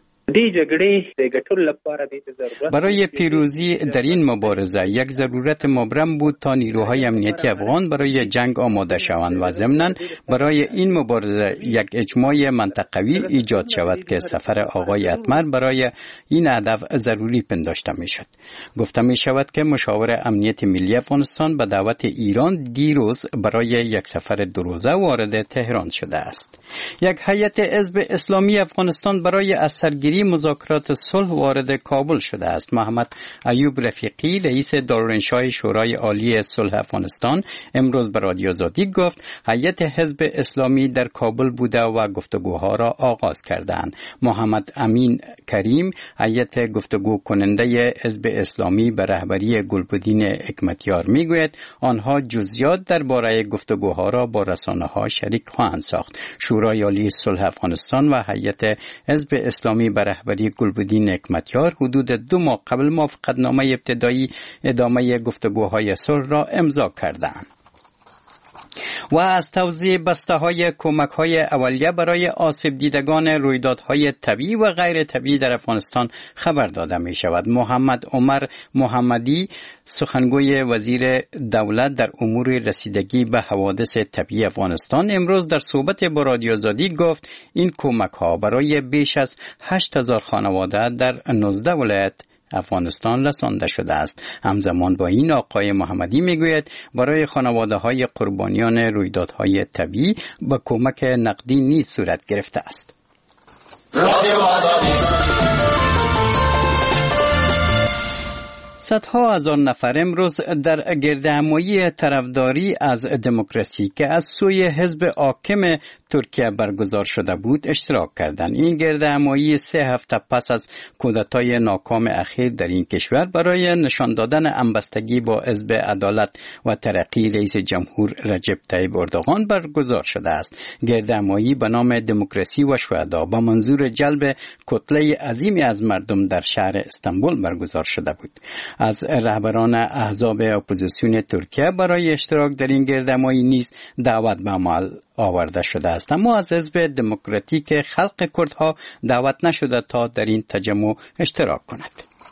برای پیروزی در این مبارزه یک ضرورت مبرم بود تا نیروهای امنیتی افغان برای جنگ آماده شوند و ضمناً برای این مبارزه یک اجماع منطقوی ایجاد شود که سفر آقای حتمر برای این هدف ضروری پنداشته می شد. گفته می شود که مشاور امنیت ملی افغانستان به دعوت ایران دیروز برای یک سفر دو روزه وارد تهران شده است. یک هیئت حزب اسلامی افغانستان برای اثرگیری مذاکرات صلح وارد کابل شده است. محمد ایوب رفیقی رئیس دارالانشای شورای عالی صلح افغانستان امروز به رادیو آزادی گفت هیئت حزب اسلامی در کابل بوده و گفتگوها را آغاز کردند. محمد امین کریم هیئت گفتگو کننده حزب اسلامی به رهبری گلبدین حکمتیار میگوید آنها جزئیات درباره گفتگوها را با رسانه‌ها شریک خواهند ساخت. شورای عالی صلح افغانستان و هیئت حزب اسلامی به رهبری گلبدین حکمتیار حدود دو ماه قبل موافقتنامه ابتدایی ادامه گفتگوهای صلح را امضا کردند. و از توزیع بسته‌های کمک‌های اولیه برای آسیب دیدگان رویدادهای طبیعی و غیر طبیعی در افغانستان خبر داده می شود. محمد عمر محمدی سخنگوی وزیر دولت در امور رسیدگی به حوادث طبیعی افغانستان امروز در صحبت با رادیو آزادی گفت این کمک‌ها برای بیش از هشت هزار خانواده در نوزده ولایت افغانستان رسانده شده است. همزمان با این آقای محمدی میگوید برای خانواده‌های قربانیان رویدادهای طبیعی با کمک نقدی نیز صورت گرفته است. صدها هزار نفر امروز در گردهمایی طرفداری از دموکراسی که از سوی حزب حاکم ترکیه برگزار شده بود اشتراک کردند. این گردهمایی سه هفته پس از کودتای ناکام اخیر در این کشور برای نشان دادن همبستگی با حزب عدالت و ترقی رئیس جمهور رجب طیب اردوغان برگزار شده است. گردهمایی به نام دموکراسی و شهدا با منظور جلب کتله عظیمی از مردم در شهر استانبول برگزار شده بود. از رهبران احزاب اپوزیسیون ترکیه برای اشتراک در این گردهمایی نیز دعوت به عمل آورده شده است، اما از حزب دموکراتیک خلق کردها دعوت نشده تا در این تجمع اشتراک کند.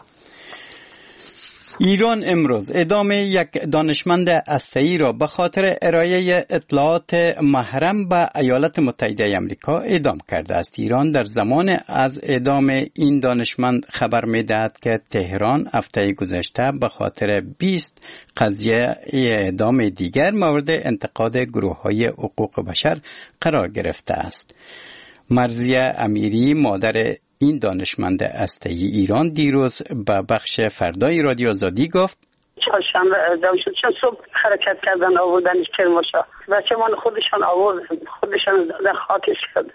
ایران امروز اعدام یک دانشمند هسته‌ای را به خاطر ارائه اطلاعات محرم به ایالات متحده آمریکا اعدام کرده است. ایران در زمان از اعدام این دانشمند خبر می‌دهد که تهران هفته گذشته به خاطر بیست قضیه اعدام دیگر مورد انتقاد گروه‌های حقوق بشر قرار گرفته است. مرضیه امیری مادر این دانشمند هسته‌ای ایران دیروز به بخش فردای رادیو آزادی گفت چهارشنبه چون صبح حرکت کردن آوردنش کرمانشاه بچه‌مان خودشان آوردن خودشان در خاکش کردن.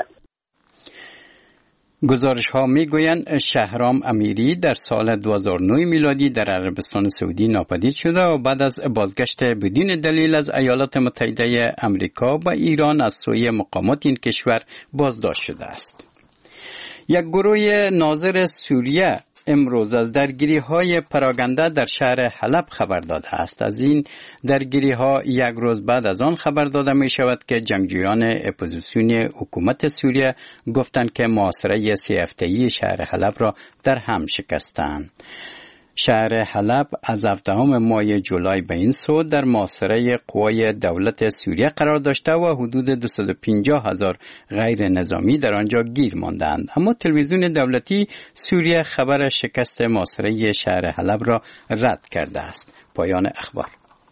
گزارش ها می گویند شهرام امیری در سال دو هزار و نه میلادی در عربستان سعودی ناپدید شده و بعد از بازگشت بدون دلیل از ایالات متحده آمریکا به ایران از سوی مقامات این کشور بازداشت شده است. یک گروه ناظر سوریه امروز از درگیری های پراگنده در شهر حلب خبر داده است. از این درگیری ها یک روز بعد از آن خبر داده می شود که جنگجویان اپوزیسیون حکومت سوریه گفتند که محاصره سه هفته‌ای شهر حلب را در هم شکستند. شهر حلب از هفدهم ماه جولای به این سو در محاصره قوای دولت سوریه قرار داشته و حدود دویست و پنجاه هزار غیر نظامی در آنجا گیر ماندند. اما تلویزیون دولتی سوریه خبر شکست محاصره شهر حلب را رد کرده است. پایان اخبار.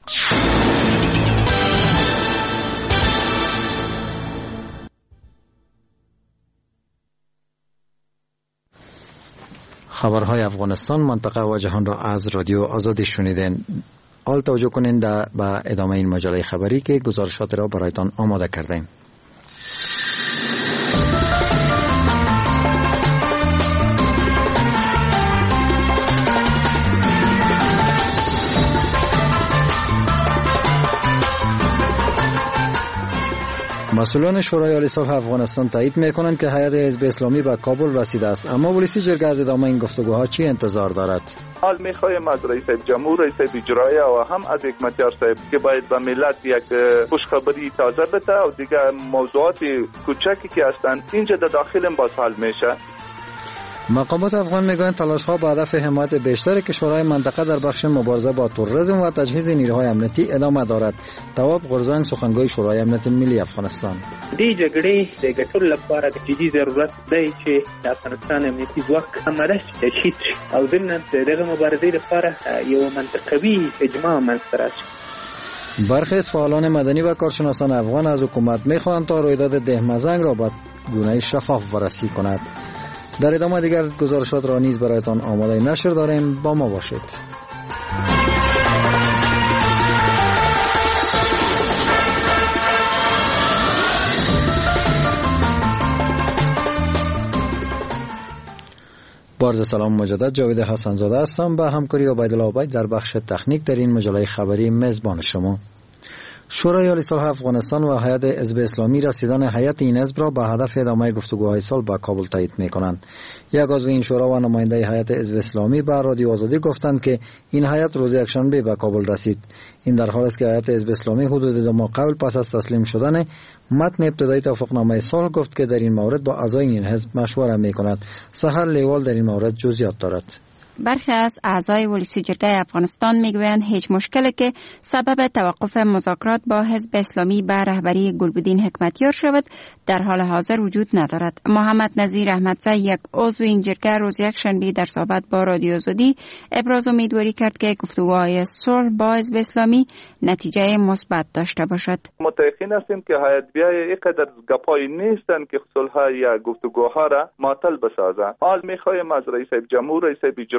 خبرهای افغانستان، منطقه و جهان را از رادیو آزادی شنیدین. حال توجه کنین به ادامه این مجله خبری که گزارشات را برایتان آماده کردیم. مسئولان شورای عالی صلح افغانستان تایید میکنند که هیئت حزب اسلامی به کابل رسیده است، اما ولسی جرگه از ادامه این گفتگوها چی انتظار دارد؟ حال میخوایم از رئیس جمهور، رئیس اجرایی و هم از حکمتیار صاحب که باید به ملت یک خوشخبری تازه بده و دیگه موضوعات کوچکی که هستند اینجا در داخل باز حل میشه. مقامات افغان میگویند تلاش‌ها به هدف حمایت بیشتر کشورهای منطقه در بخش مبارزه با تروریسم و تجهیز نیروهای امنیتی ادامه دارد. تواب غرزنگ، سخنگوی شورای امنیت ملی افغانستان: دې جګړې د ګټلو لپاره د جدي ضرورت دی چې د افغانستان امنیتي ځواک عمله تجهیز شي او ضمن دغه مبارزې لپاره یو منطقوي اجماع منځته راشي. برخی از فعالان مدنی و کارشناسان افغان از حکومت میخواهند تا رویداد دهمزنگ را به گونه شفاف بررسی کند. در ادامه دیگر گزارشات را نیز برایتان آماده نشر داریم، با ما باشید. بارز سلام مجدد، جاوید حسن زاده هستم به همکاری عبیدالله عبید در بخش تکنیک در این مجله خبری میزبان شما. شورای عالی صلح افغانستان و هیئت حزب اسلامی رسیدن هیئت این حزب را به هدف ادامه گفتگوهای صلح به کابل تایید می‌کنند. یک عضو این شورا و نماینده هیئت حزب اسلامی به رادیو آزادی گفتند که این هیئت روز یکشنبه به کابل رسید. این در حالی است که هیئت حزب اسلامی حدود دو ماه قبل پس از تسلیم شدن متن ابتدایی توافقنامه صلح گفت که در این مورد با اعضای این حزب مشوره می‌کند. سحر لیوال در این مورد جزئیات دارد. برخی از اعضای ولسی جرگه افغانستان میگویند هیچ مشکلی که سبب توقف مذاکرات با حزب اسلامی به رهبری گلبدین حکمتیار شود در حال حاضر وجود ندارد. محمد نظیر احمدزی، یک عضو این جرگه، روز یکشنبه در صحبت با رادیو آزادی ابراز امیدواری کرد که گفتگوهای صلح با حزب اسلامی نتیجه مثبت داشته باشد. متأکد هستیم که هیئت بیای اینقدر گپایی نیستن که صلح یا گفتگوها را معطل بسازند. حال میخوایم از رئیس جمهور، رئیس اجرایی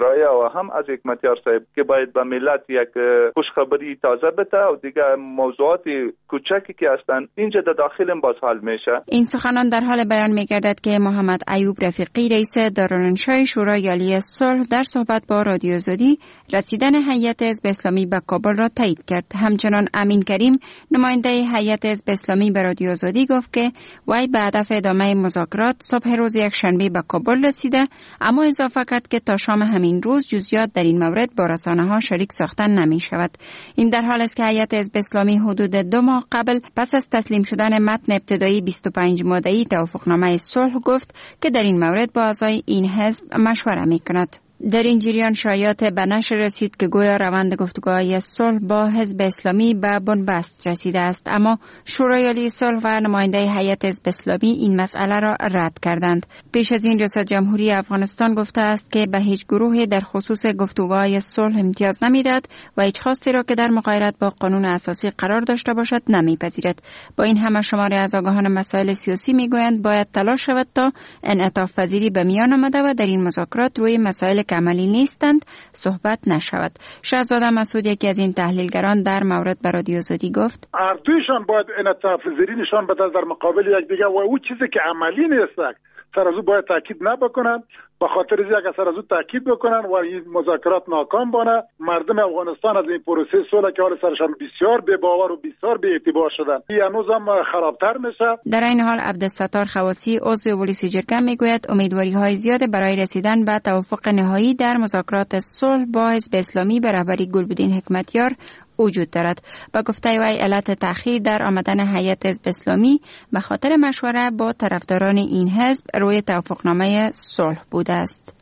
اجرایی و هم از حکمتیار صاحب که باید به ملت یک خوشخبری تازه بده و دیگه موضوعات کوچکی که هستند اینجا در داخل باز حل میشه. این سخنان در حال بیان میگردد که محمد ایوب رفیقی رئیس دارالانشای شورای عالی صلح در صحبت با رادیو آزادی رسیدن هیئت حزب اسلامی به کابل را تایید کرد. همچنان امین کریم نماینده هیئت حزب اسلامی به رادیو آزادی گفت که وی به هدف ادامه مذاکرات صبح روز یک شنبه به کابل رسیده، اما اضافه کرد که تا شام همین روز جزئیات در این مورد با رسانه‌ها شریک ساختن نمی شود. این در حال است که هیئت حزب اسلامی حدود دو ماه قبل پس از تسلیم شدن متن ابتدایی بیست و پنج ماده‌ای توافقنامه صلح گفت که در این مورد با اعضای این حزب مشوره می‌کند. در این جریان شایعات به نشر رسید که گویا روند گفتگوهای صلح با حزب اسلامی به بنبست رسیده است، اما شورای عالی صلح و نماینده هیئت حزب اسلامی این مسئله را رد کردند. پیش از این ریاست جمهوری افغانستان گفته است که به هیچ گروهی در خصوص گفتگوهای صلح امتیاز نمیدهد و هیچ خواستی را که در مغایرت با قانون اساسی قرار داشته باشد نمیپذیرد. با این همه شماری از آگاهان مسائل سیاسی میگویند باید تلاش شود تا انعطاف پذیری به میان آمده و در این مذاکرات روی مسائل که عملی نیستند صحبت نشود. شهزاده مسعود یکی از این تحلیلگران در مورد به رادیو آزادی گفت هر دویشان باید انعطاف پذیری نشان بدهند در مقابل یکدیگر و او چیزی که عملی نیست سر از او باید تاکید نبکنند، به خاطر از یک سر از او تاکید بکنن و این مذاکرات ناکام بانه. مردم افغانستان از این پروسه صلح که حال سرشان بسیار بی باور و بسیار بی اعتبار شدن این هنوز هم خرابتر میشه. در این حال عبدالستار خواسی عضو پلیس جرگه میگوید امیدواری های زیاد برای رسیدن به توافق نهایی در مذاکرات صلح با حزب اسلامی به رهبری گلبدین حکمتیار وجود دارد. با گفته وی علت تأخیر در آمدن هیئت حزب اسلامی به خاطر مشوره با طرفداران این حزب روی توافقنامه صلح بوده است.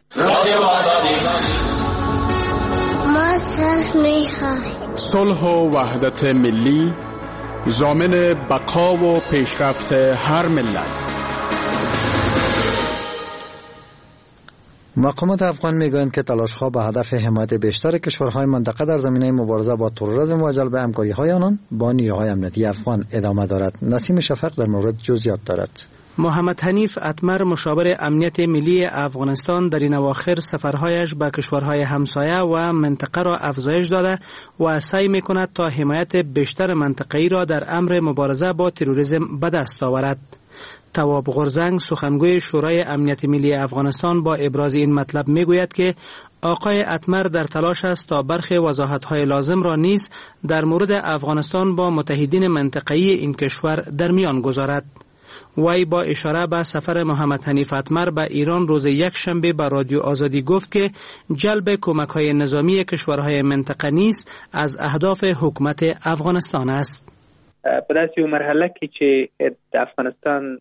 ما صلح می‌خواهیم. صلح و وحدت ملی ضامن بقا و پیشرفت هر ملت. مقامات افغان میگویند که تلاش‌ها به هدف حمایت بیشتر کشورهای منطقه در زمینه مبارزه با تروریسم و جلب همکاری‌های آنان با نیروهای امنیتی افغان ادامه دارد. نسیم شفق در مورد جزئیات دارد. محمد حنیف اتمر مشاور امنیت ملی افغانستان در این اواخر سفرهایش به کشورهای همسایه و منطقه را افزایش داده و سعی می‌کند تا حمایت بیشتر منطقه‌ای را در امر مبارزه با تروریسم به دست آورد. تواب غرزنگ سخنگوی شورای امنیت ملی افغانستان با ابراز این مطلب میگوید که آقای اتمر در تلاش است تا برخی وضاحت‌های لازم را نیز در مورد افغانستان با متحدین منطقه‌ای این کشور در میان گذارد. وی با اشاره به سفر محمد حنیف اتمر به ایران روز یک شنبه به رادیو آزادی گفت که جلب کمک‌های نظامی کشورهای منطقه نیز از اهداف حکومت افغانستان است. په داسې یو مرحله کې چې د افغانستان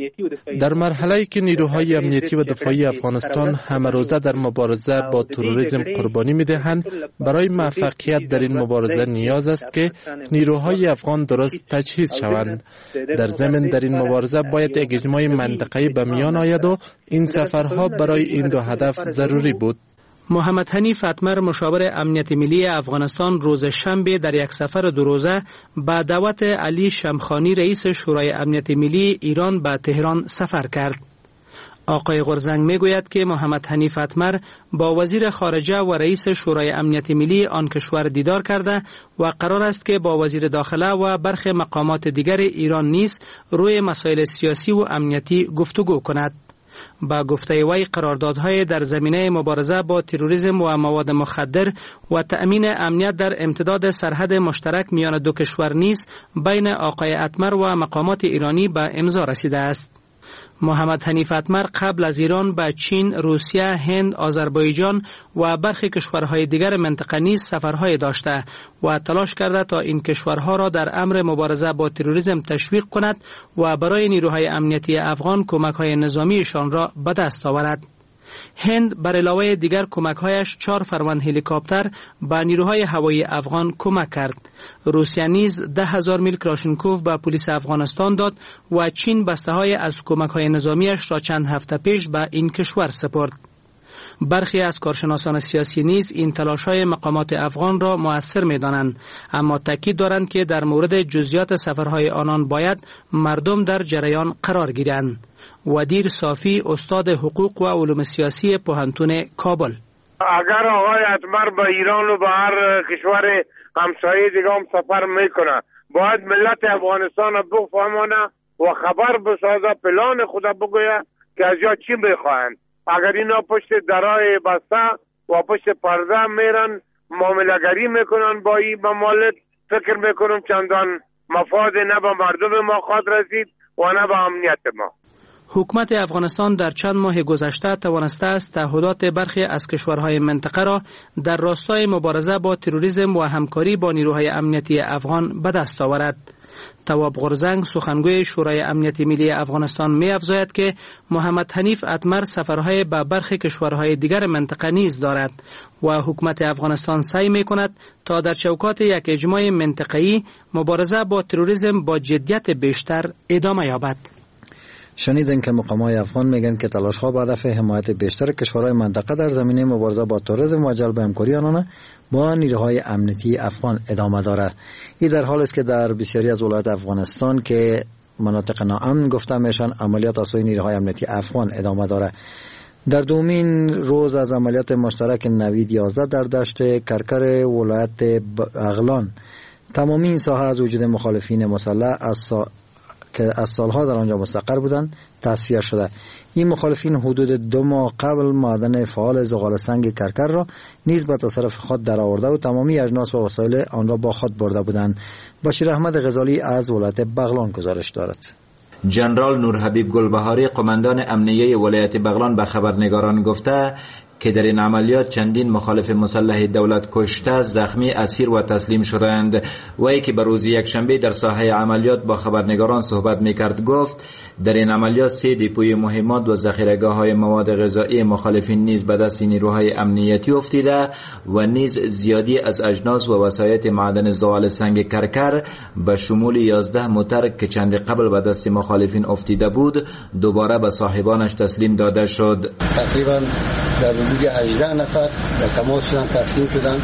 در مرحله‌ای که نیروهای امنیتی و دفاعی افغانستان همه روزه در مبارزه با تروریسم قربانی می‌دهند، برای موفقیت در این مبارزه نیاز است که نیروهای افغان درست تجهیز شوند. در ضمن در این مبارزه باید یک اجماع منطقه‌ای به میان آید و این سفرها برای این دو هدف ضروری بود. محمد حنیف اتمر مشاور امنیت ملی افغانستان روز شنبه در یک سفر دو روزه با دعوت علی شمخانی رئیس شورای امنیت ملی ایران به تهران سفر کرد. آقای غرزنگ میگوید که محمد حنیف اتمر با وزیر خارجه و رئیس شورای امنیت ملی آن کشور دیدار کرده و قرار است که با وزیر داخله و برخی مقامات دیگر ایران نیز روی مسائل سیاسی و امنیتی گفتگو کند. با گفته وی قراردادهای در زمینه مبارزه با تروریسم و مواد مخدر و تأمین امنیت در امتداد سرحد مشترک میان دو کشور نیز بین آقای اتمر و مقامات ایرانی به امضا رسیده است. محمد حنیف اتمر قبل از ایران به چین، روسیه، هند، آذربایجان و برخی کشورهای دیگر منطقه نیز سفرهای داشته و تلاش کرده تا این کشورها را در امر مبارزه با تروریسم تشویق کند و برای نیروهای امنیتی افغان کمک‌های نظامیشان را به دست آورد. هند بر علاوه دیگر کمک‌هایش چهار فرمان هلیکوپتر به نیروهای هوایی افغان کمک کرد. روسیه نیز ده هزار میل کلاشینکوف به پلیس افغانستان داد و چین بسته‌های از کمک‌های نظامیش را چند هفته پیش به این کشور سپرد. برخی از کارشناسان سیاسی نیز این تلاش‌های مقامات افغان را مؤثر می‌دانند، اما تاکید دارند که در مورد جزئیات سفرهای آنان باید مردم در جریان قرار گیرند. ودیر صافی استاد حقوق و علوم سیاسی پوهنتون کابل: اگر آقای اتمر به ایران و به هر کشور همسایه دیگه هم سفر میکنه باید ملت افغانستان بفهمانه و خبر بسازه، پلان خدا بگویه که از جا چی میخواهند. اگر اینا پشت درای بسته و پشت پرده میرن معامله‌گری میکنن با این ممالک، فکر میکنم چندان مفاد نه به مردم ما خواهد رسید و نه به امنیت ما. حکومت افغانستان در چند ماه گذشته توانسته است تعهدات برخی از کشورهای منطقه را در راستای مبارزه با تروریسم و همکاری با نیروهای امنیتی افغان به دست آورد. تواب غرزنگ سخنگوی شورای امنیت ملی افغانستان می افزاید که محمد حنیف اتمر سفرهای به برخی کشورهای دیگر منطقه نیز دارد و حکومت افغانستان سعی می کند تا در چوکات یک اجماع منطقه‌ای مبارزه با تروریسم با جدیت بیشتر ادامه یابد. شنیدن که مقامات افغان میگن که تلاش‌ها به هدف حمایت بیشتر کشورهای منطقه در زمینه مبارزه با تروریسم و جلب همکاری آنان با نیروهای امنیتی افغان ادامه دارد. این در حالی است که در بسیاری از ولایات افغانستان که مناطق ناامن گفته میشن عملیات از سوی نیروهای امنیتی افغان ادامه دارد. در دومین روز از عملیات مشترک نوید یازده در دشت کرکر ولایت بغلان تمامی این ساحه از وجود مخالفین مسلح از سا... که از سالها در آنجا مستقر بودند تصفیه شده. این مخالفین حدود دو ماه قبل معدن فعال زغال سنگ کرکر را نیز به تصرف خود درآورده و تمامی اجناس و وسایل آن را با خود برده بودند. بشیر احمد غزالی از ولایت بغلان گزارش دارد. جنرال نورحبیب گلبهاری قماندان امنیه ولایت بغلان به خبرنگاران گفته که در این عملیات چندین مخالف مسلح دولت کشته، زخمی، اسیر و تسلیم شدند. وی که به روز یکشنبه در ساحه عملیات با خبرنگاران صحبت میکرد گفت در این عملیات سه دیپوی مهمات و ذخیره‌گاه های مواد غذایی مخالفین نیز به دست نیروهای امنیتی افتیده و نیز زیادی از اجناس و وسایط معدن زغال سنگ کرکر به شمول یازده موتر که چند قبل به دست مخالفین افتیده بود دوباره به صاحبانش تسلیم داده شد. تقریبا در حدود هجده نفر در تماس شدن، تسلیم شدن.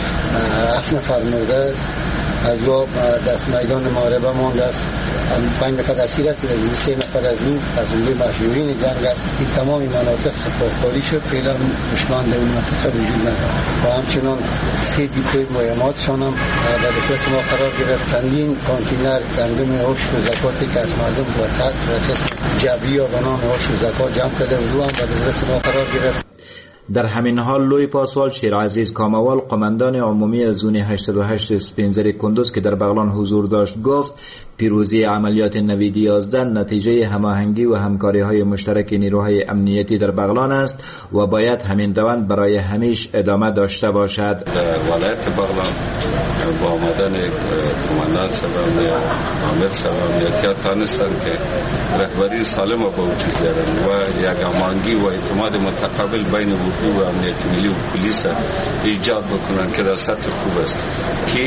هفت نفر مرده از با دست میدان محاربه مانده است. پنج نفر اسیر است، سه نفر از این از اون مشهورین جنگ است. این تمام مناطق سپاهکاری شد. فعلا دشمن در این منطقه وجود ندارد و همچنان سه دیپوی مهماتشان هم در دسترس ما قرار گرفت. چندین کانتینر گندم عشق و زکاتی که از مردم و قسم جبری یا به نام عشق و زکات جمع کرده بود هم در دسترس ما قرار گرفت. در همین حال لوی پاسوال شیرعزیز کاموال قماندان عمومی زون هشتصد و هشت سپنزر کندوز که در بغلان حضور داشت گفت پیروزی عملیات نوید یازده نتیجه هماهنگی و همکاری های مشترک نیروهای امنیتی در بغلان است و باید همین روند برای همیشه ادامه داشته باشد. در ولایت بغلان با آمدن قماندان سبب عامر سبب امنیتی تانستن که رهبری سالم و با وجود دارن و یک هماهنگی و اعتماد متقابل بین و امنیت ملی و پلیس ایجاد بکنن که در سطح خوب است که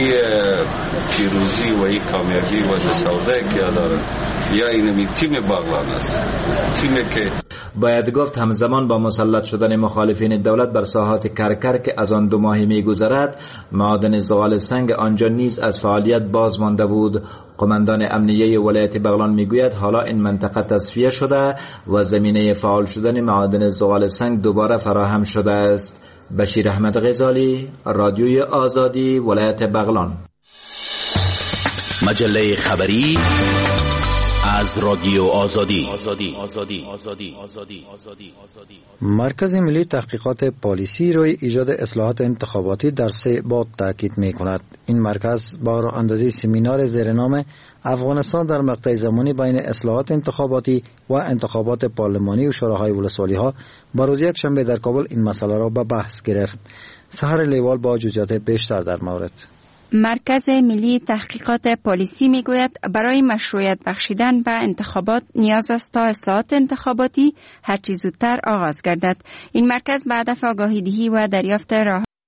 پیروزی و این کامیابی و سعادت که دارن یا این تیم بغلان است، تیمی که باید گفت همزمان با مسلط شدن مخالفین دولت بر ساحات کرکر که از آن دو ماهی میگذرد معادن زغال سنگ آنجا نیز از فعالیت باز مانده بود. قماندان امنیه ولایت بغلان میگوید حالا این منطقه تصفیه شده و زمینه فعال شدن معادن زغال سنگ دوباره فراهم شده است. بشیر احمد غزالی، رادیوی آزادی، ولایت بغلان. مجله خبری از رادیو آزادی. آزادی. آزادی. آزادی. آزادی. آزادی. مرکز ملی تحقیقات پالیسی روی ایجاد اصلاحات انتخاباتی در سه بعد تاکید می‌کند. این مرکز با راه اندازی سمینار زیر نام افغانستان در مقطع زمانی بین اصلاحات انتخاباتی و انتخابات پارلمانی و شوراهای ولسوالی‌ها با روز یکشنبه در کابل این مسئله را به بحث گرفت. سحر لیوال با جزئیات بیشتر در مورد. مرکز ملی تحقیقات پالیسی میگوید برای مشروعیت بخشیدن به انتخابات نیاز است تا اصلاحات انتخاباتی هرچی زودتر آغاز گردد. این مرکز به هدف آگاهی دهی و دریافت راه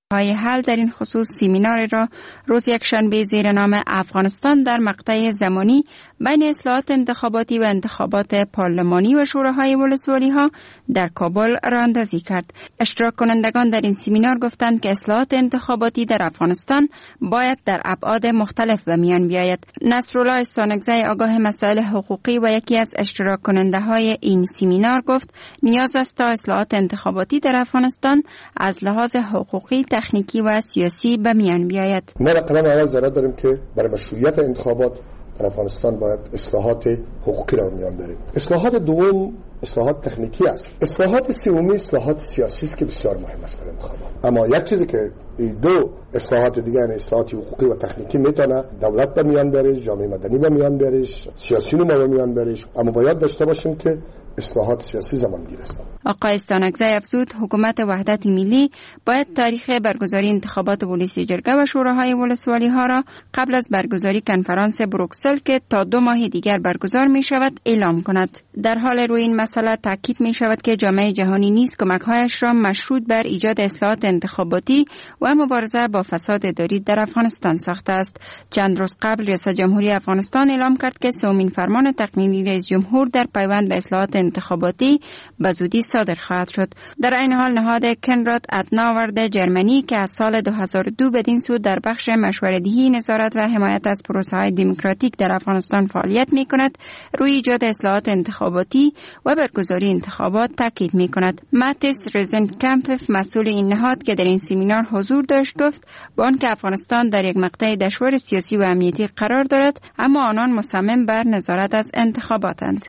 های حل در این خصوص سیمینار را روز یکشنبه زیر نام افغانستان در مقطع زمانی بین اصلاحات انتخاباتی و انتخابات پارلمانی و شوراهای ولسوالی ها در کابل راه اندازی کرد. اشتراک کنندگان در این سیمینار گفتند که اصلاحات انتخاباتی در افغانستان باید در ابعاد مختلف به میان بیاید. نصرالله استانکزی آگاه مسائل حقوقی و یکی از اشتراک کننده های این سیمینار گفت نیاز است تا اصلاحات انتخاباتی در افغانستان از لحاظ حقوقی، تکنیکی و سیاسی به میان بیاید. ما در قدم اول ضرورت داریم که برای مشروعیت انتخابات در افغانستان باید اصلاحات حقوقی را میان بریم. اصلاحات دوم اصلاحات تکنیکی است. اصلاحات سومی اصلاحات سیاسی است که بسیار مهم است برای انتخابات. اما یک چیزی که این دو اصلاحات دیگه، یعنی اصلاحات حقوقی و تکنیکی، میتونه دولت به میان بره، جامعه مدنی به میان بره، سیاسیون به میان بره، اما باید داشته باشیم که اصلاحات سیاسی زمانگیر است. آقای استانکزی افزود حکومت وحدت ملی باید تاریخ برگزاری انتخابات ولسی جرگه و شوراهای ولسوالی ها را قبل از برگزاری کنفرانس بروکسل که تا دو ماه دیگر برگزار می شود اعلام کند. در حال روی این مسئله تاکید می شود که جامعه جهانی نیز کمک‌هایش را مشروط بر ایجاد اصلاحات انتخاباتی و مبارزه با فساد اداری در افغانستان ساخته است. چند روز قبل ریاست جمهوری افغانستان اعلام کرد که سومین فرمان تقنینی رئیس جمهور در پیوند به اصلاحات انتخاباتی به زودی صادر خواهد شد. در این حال نهاد کنراد ادناورد جرمنی که از سال دو هزار و دو بدین سو در بخش مشوره‌دهی، نظارت و حمایت از پروسه‌های دموکراتیک در افغانستان فعالیت می‌کند، روی ایجاد اصلاحات انتخاباتی و برگزاری انتخابات تاکید می‌کند. ماتیس رزنکمپف مسئول این نهاد که در این سمینار حضور داشت گفت با آنکه افغانستان در یک مقطع دشوار سیاسی و امنیتی قرار دارد، اما آنان مصمم بر نظارت از انتخاباتند.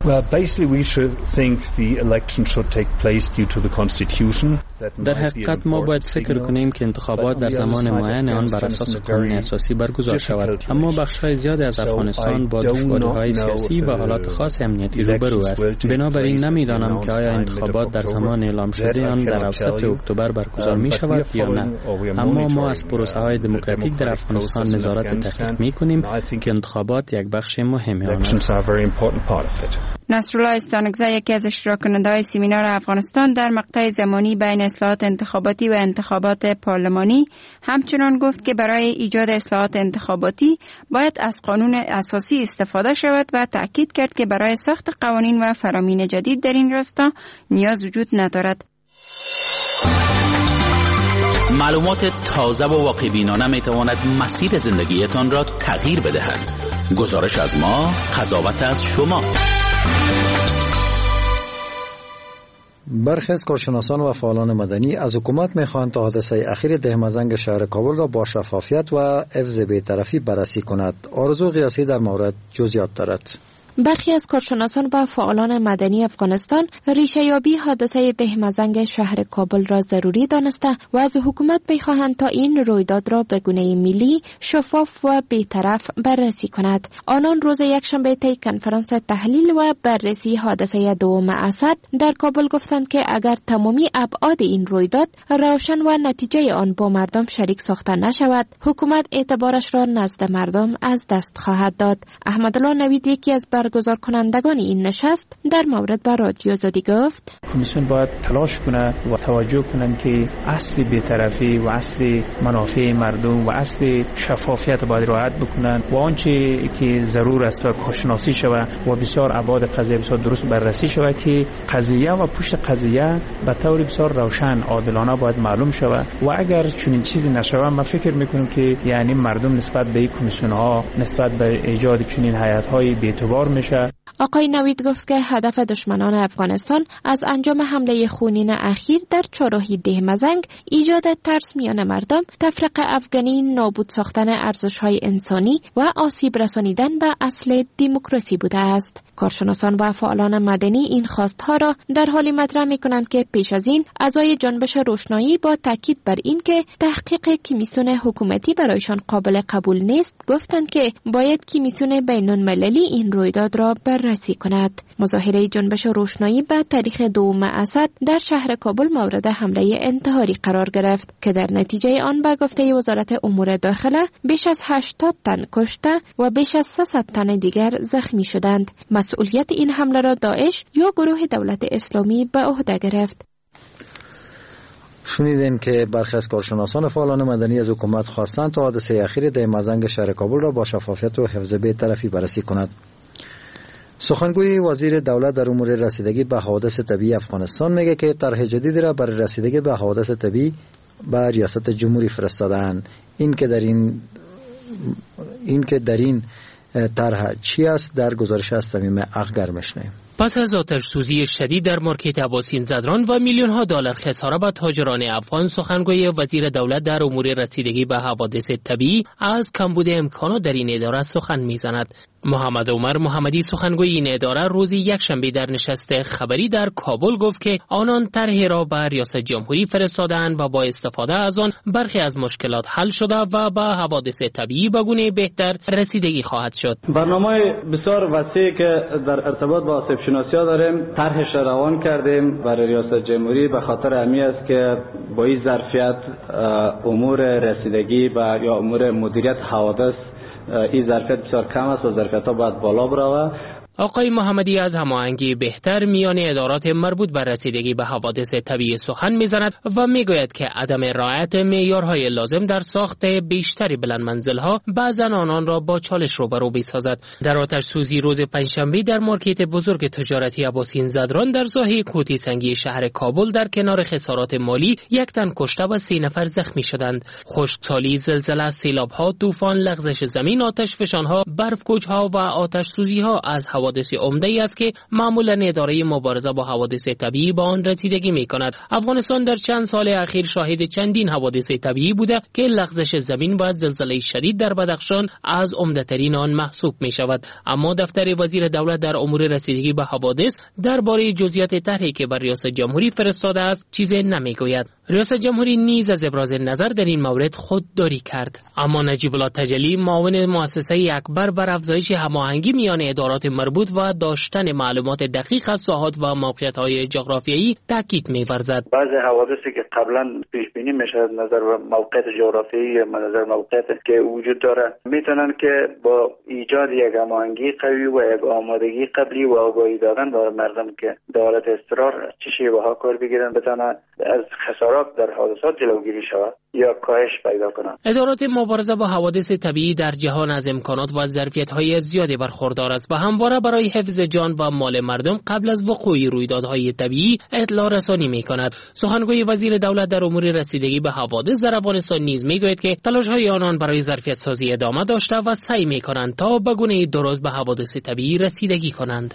در حقیقت ما باید فکر کنیم که انتخابات در زمان معین آن بر اساس قانون اساسی برگزار شود، اما بخش‌های زیادی از افغانستان با دشواری‌های سیاسی و حالات خاص امنیتی روبرو است. بنابراین نمی‌دانم که آیا انتخابات در زمان اعلام شده آن در اواسط اکتبر برگزار می‌شود یا نه، اما ما از پروسه‌های دموکراتیک در افغانستان نظارت تحقیق می‌کنیم که انتخابات یک بخش مهم آن است. نصرالله استانکزی یکی از اشتراک کننده‌های سمینار افغانستان در مقطع زمانی بین اصلاحات انتخاباتی و انتخابات پارلمانی همچنان گفت که برای ایجاد اصلاحات انتخاباتی باید از قانون اساسی استفاده شود و تأکید کرد که برای ساخت قوانین و فرامین جدید در این راستا نیاز وجود ندارد. معلومات تازه و واقع‌بینانه می‌تواند مسیر زندگیتان را تغییر بدهد. گزارش از ما، قضاوت از شما. برخی از کارشناسان و فعالان مدنی از حکومت می‌خواهند تا حادثه اخیر دهمزنگ شهر کابل را با شفافیت و حفظ بی‌طرفی بررسی کند. آرزو قیاسی در مورد جزئیات دارد. برخی از کارشناسان و فعالان مدنی افغانستان ریشه یابی حادثه دهمزنگ شهر کابل را ضروری دانسته و از حکومت می‌خواهند تا این رویداد را به گونه ملی، شفاف و بی‌طرف بررسی کند. آنان روز یکشنبه طی کنفرانس تحلیل و بررسی حادثه دوم اسد در کابل گفتند که اگر تمامی ابعاد این رویداد روشن و نتیجه آن با مردم شریک ساخته نشود، حکومت اعتبارش را نزد مردم از دست خواهد داد. احمدالله نوید یکی از برگزار کنندگان این نشست در مورد با رادیو آزادی گفت کمیسیون باید تلاش کنه و توجه کنن که اصل بی‌طرفی و اصل منافع مردم و اصل شفافیت باید رعایت بکنن و آنچه که ضرور است و کارشناسی شود و بسیار ابعاد قضیه بسیار درست بررسی شود که قضیه و پشت قضیه به طور بسیار روشن عادلانه باید معلوم شود و اگر چنین چیزی نشود ما فکر میکنیم که یعنی مردم نسبت به کمیسیون ها نسبت به ایجاد چنین هیئت های بی‌اعتبار میشه. آقای نوید گفت که هدف دشمنان افغانستان از انجام حمله خونین اخیر در چهارراهی دهمزنگ ایجاد ترس میان مردم، تفرقه افغانی، نابود ساختن ارزش‌های انسانی و آسیب رسانیدن به اصل دموکراسی بوده است. کارشناسان و فعالان مدنی این خواستها را در حالی مطرح می‌کنند که پیش از این اعضای جنبش روشنایی با تاکید بر این که تحقیق کمیسیون حکومتی برایشان قابل قبول نیست، گفتند که باید کمیسیون بین‌المللی این رویداد را بررسی کند. مظاهره جنبش روشنایی به تاریخ دوم اسد در شهر کابل مورد حمله انتحاری قرار گرفت که در نتیجه آن به گفته وزارت امور داخله بیش از هشتاد تن کشته و بیش از سیصد تن دیگر زخمی شدند. مسئولیت این حمله را داعش یا گروه دولت اسلامی به عهده گرفت. شنیدین که برخی از کارشناسان فعالان مدنی از حکومت خواستند تا حادثه اخیر ده مزنگ شهر کابل را با شفافیت و حفظ بی‌طرفی بررسی کند. سخنگوی وزیر دولت در امور رسیدگی به حوادث طبیعی افغانستان میگه که طرح جدیدی را برای رسیدگی به حوادث طبیعی به ریاست جمهوری فرستادند. این که در این این که در این طرح چی است در گزارش از تمیم اخگر میشنیم. پس از آتش سوزی شدید در مارکت اباسین زدران و میلیون ها دلار خسارت به تاجران افغان، سخنگوی وزیر دولت در امور رسیدگی به حوادث طبیعی از کمبود امکانات در این اداره سخن میزند. محمد عمر محمدی سخنگوی این اداره روز یکشنبه در نشست خبری در کابل گفت که آنان طرحی را به ریاست جمهوری فرستادند و با استفاده از آن برخی از مشکلات حل شده و به حوادث طبیعی به گونه بهتر رسیدگی خواهد شد. برنامه بسیار وسیعی که در ارتباط با آسیب شناسی داریم طرحش را روان کردیم برای ریاست جمهوری به خاطر امی است که با این ظرفیت امور رسیدگی و یا امور مدیریت حوادث این ظرفیت بسیار کم است و ظرفیت ها باید بالا بروه. آقای محمدی از هماهنگی بهتر میان ادارات مربوط به رسیدگی به حوادث طبیعی سخن میزند و میگوید که عدم رعایت معیارهای لازم در ساخت بیشتری بلند منزلها بعضا آنان را با چالش روبرو میسازد. در آتش سوزی روز پنجشنبه در مارکت بزرگ تجارتی اباسین زدران در ساحه کوتی سنگی شهر کابل در کنار خسارات مالی یک تن کشته و سه نفر زخمی شدند. خشکسالی، زلزله، سیلاب‌ها، طوفان، لغزش زمین، آتش فشان‌ها، برف‌کوچ‌ها و آتش سوزی‌ها از حوادث عمده ای است که معمولا اداره مبارزه با حوادث طبیعی با آن رسیدگی می کند. افغانستان در چند سال اخیر شاهد چندین حوادث طبیعی بوده که لغزش زمین و زلزله شدید در بدخشان از عمده ترین آن محسوب می شود. اما دفتر وزیر دولت در امور رسیدگی به حوادث درباره جزئیات طرحی که بر ریاست جمهوری فرستاده است چیزی نمی گوید. ریاست جمهوری نیز از ابراز نظر در این مورد خودداری کرد. اما نجیب الله تجلی معاون مؤسسه اکبر بر افزایش هماهنگی میان ادارات مربوط و داشتن معلومات دقیق از ساحات و موقعیت‌های جغرافیایی تاکید می‌ورزد. بعضی حوادثی که قبلا پیش بینی میشه از نظر موقعیت جغرافیایی یا نظر موقعیت که وجود داره میتونن که با ایجاد یک هماهنگی قوی و یک آمادگی قبلی و آگاهی دادن برای مردم که دارد اضطرار چه شیوه‌ها کار بگیرن بتونن از خسارات در حادثات جلوگیری شود یا کاهش پیدا کنند. ادارات مبارزه با حوادث طبیعی در جهان از امکانات و ظرفیت‌های زیادی برخوردار است و همواره برای حفظ جان و مال مردم قبل از وقوع رویدادهای طبیعی اطلاع رسانی می‌کند. سخنگوی وزیر دولت در امور رسیدگی به حوادث در افغانستان نیز می‌گوید که تلاش‌های آنان برای ظرفیت سازی ادامه داشته و سعی می‌کنند تا به گونه درست به حوادث طبیعی رسیدگی کنند.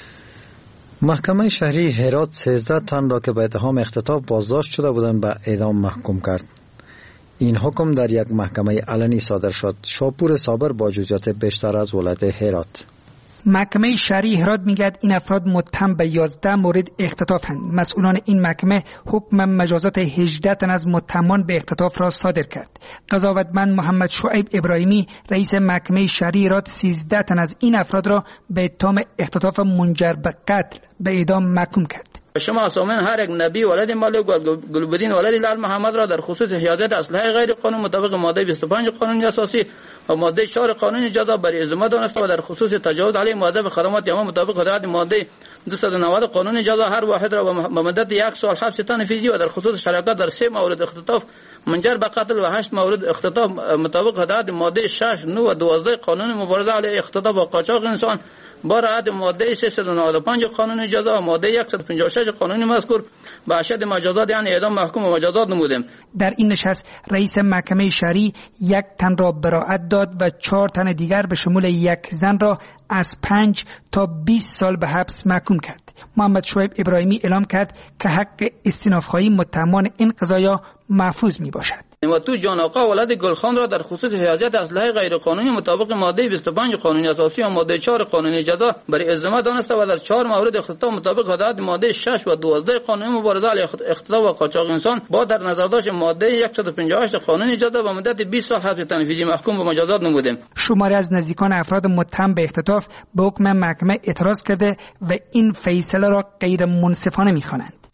محکمه شهری هرات سیزده تن را که به اتهام اختطاف بازداشت شده بودند به اعدام محکوم کرد. این حکم در یک محکمه علنی صادر شد. شاپور صابر با جزئیات بیشتر از ولایت هرات. محکمه شهری هرات میگد این افراد متهم به یازده مورد اختطافند. مسئولان این محکمه حکم مجازات هجده تن از متهمان به اختطاف را صادر کرد. قضاوتمند محمد شعیب ابراهیمی رئیس محکمه شهری هرات سیزده تن از این افراد را به اتهام اختطاف منجر به قتل به اعدام محکوم کرد. شما اسامان هر یک نبی ولد مالک و گلبدین ولد لال محمد را در خصوص حیازت اسلحه غیر قانونی مطابق ماده بیست و پنج قانون اساسی و ماده چهار قانون جزا برای ازدواج دانسته و در خصوص تجاوز علیه موظف خدمات عامه مطابق هدایت ماده دویست و نود قانون جزا هر واحد را به مدت یک سال حبس تنفیذی و در خصوص شراکت در سه مورد اختطاف منجر به قتل و هشت مورد اختطاف مطابق هدایت ماده شش، نه و دوازده قانون مبارزه علیه اختطاف و قاچاق انسان با رعایت ماده سیصد و نود و پنج قانون جزا و ماده صد و پنجاه و شش قانون مذکور به اشد مجازات یعنی اعدام محکوم و مجازات نمودیم. در این نشست رئیس محکمه شهری یک تن را براءت داد و چهار تن دیگر به شمول یک زن را از پنج تا بیست سال به حبس محکوم کرد. محمد شعیب ابراهیمی اعلام کرد که حق استئناف‌خواهی متهمان این قضایا محفوظ می باشد. و تو جان آقا ولد گلخان را در خصوص حیازت اسلحه غیر قانونی مطابق ماده بیست و پنج قانون اساسی و ماده چهار قانون جزا برای ازدواج دانسته و در چهار مورد اختطاف مطابق هدایت ماده شش و دوازده قانون مبارزه علیه اختطاف و قاچاق انسان با در نظر داشت ماده صد و پنجاه و هشت قانون جزا و مدت بیست سال حبس تنفیذی محکوم به مجازات نمودیم. شماری از نزدیکان افراد متهم به اختطاف به حکم محکمه اعتراض کرده و این فیصله را غیر منصفانه می‌خوانند.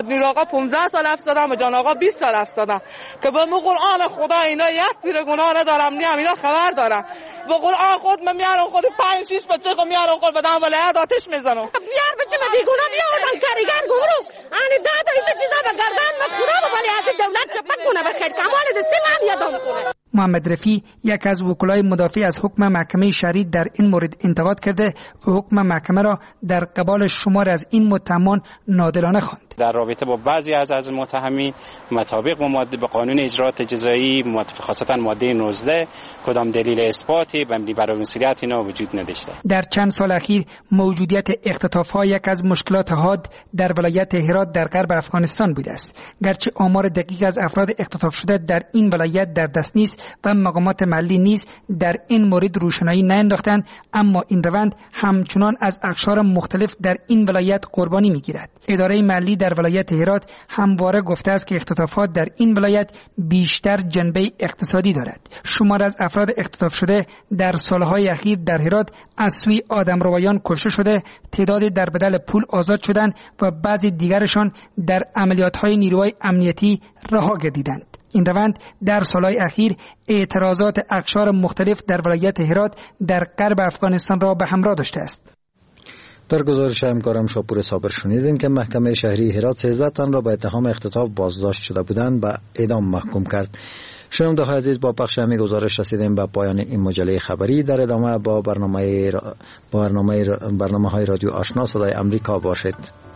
نور آقا پانزده سال حبس دادن و جان آقا بیست سال حبس دادن که به قرآن خدا اینا یک پیر گناه ندارم، نیم اینا خبر دارم. به قرآن خود من میارم خود پنج شش بچه خود میارم خود بدم ولایت آتش میزنم. بیار بچه من بیگناه میآوردن کارگر گورو. آنی دادا این چیزا به گردن مخورا و ولایت دولت چپک کنه بخیر کمال دستی من یادم کنه. محمد رفی یک از وکلای مدافع از حکم محکمه شرعی در این مورد انتقاد کرده و حکم محکمه را در قبال شمار از این متهمان نادرانه خواند. در رابطه با بعضی از از متهمین مطابق با ماده به قانون اجرات جزایی خاصتا ماده نوزده کدام دلیل اثباتی بندی برای مسئولیت اینا وجود نداشته. در چند سال اخیر موجودیت اختطاف‌ها یک از مشکلات حاد در ولایت هرات در غرب افغانستان بوده است. گرچه آمار دقیق از افراد اختطاف شده در این ولایت در دست نیست و مقامات محلی نیز در این مورد روشنایی نینداختند، اما این روند همچنان از اقشار مختلف در این ولایت قربانی میگیرد. اداره محلی در ولایت هرات همواره گفته است که اختطافات در این ولایت بیشتر جنبه اقتصادی دارد. شمار از افراد اختطاف شده در سالهای اخیر در هرات از سوی آدمروایان کشته شده، تعدادی در بدل پول آزاد شدند و بعضی دیگرشان در عملیات‌های نیروهای امنیتی رها گردیدند. این روند در سالهای اخیر اعتراضات اقشار مختلف در ولایت هرات در غرب افغانستان را به همراه داشته است. در گزارش همکارم شاپور صابر شنیدین که محکمه شهری هرات سیزده تن را به اتهام اختطاف بازداشت شده بودند به اعدام محکوم کرد. شنونده‌های عزیز، با پخش همین گزارش رسیدیم به پایان این مجله خبری. در ادامه با برنامه برنامه برنامه‌های رادیو آشنا صدای امریکا باشید.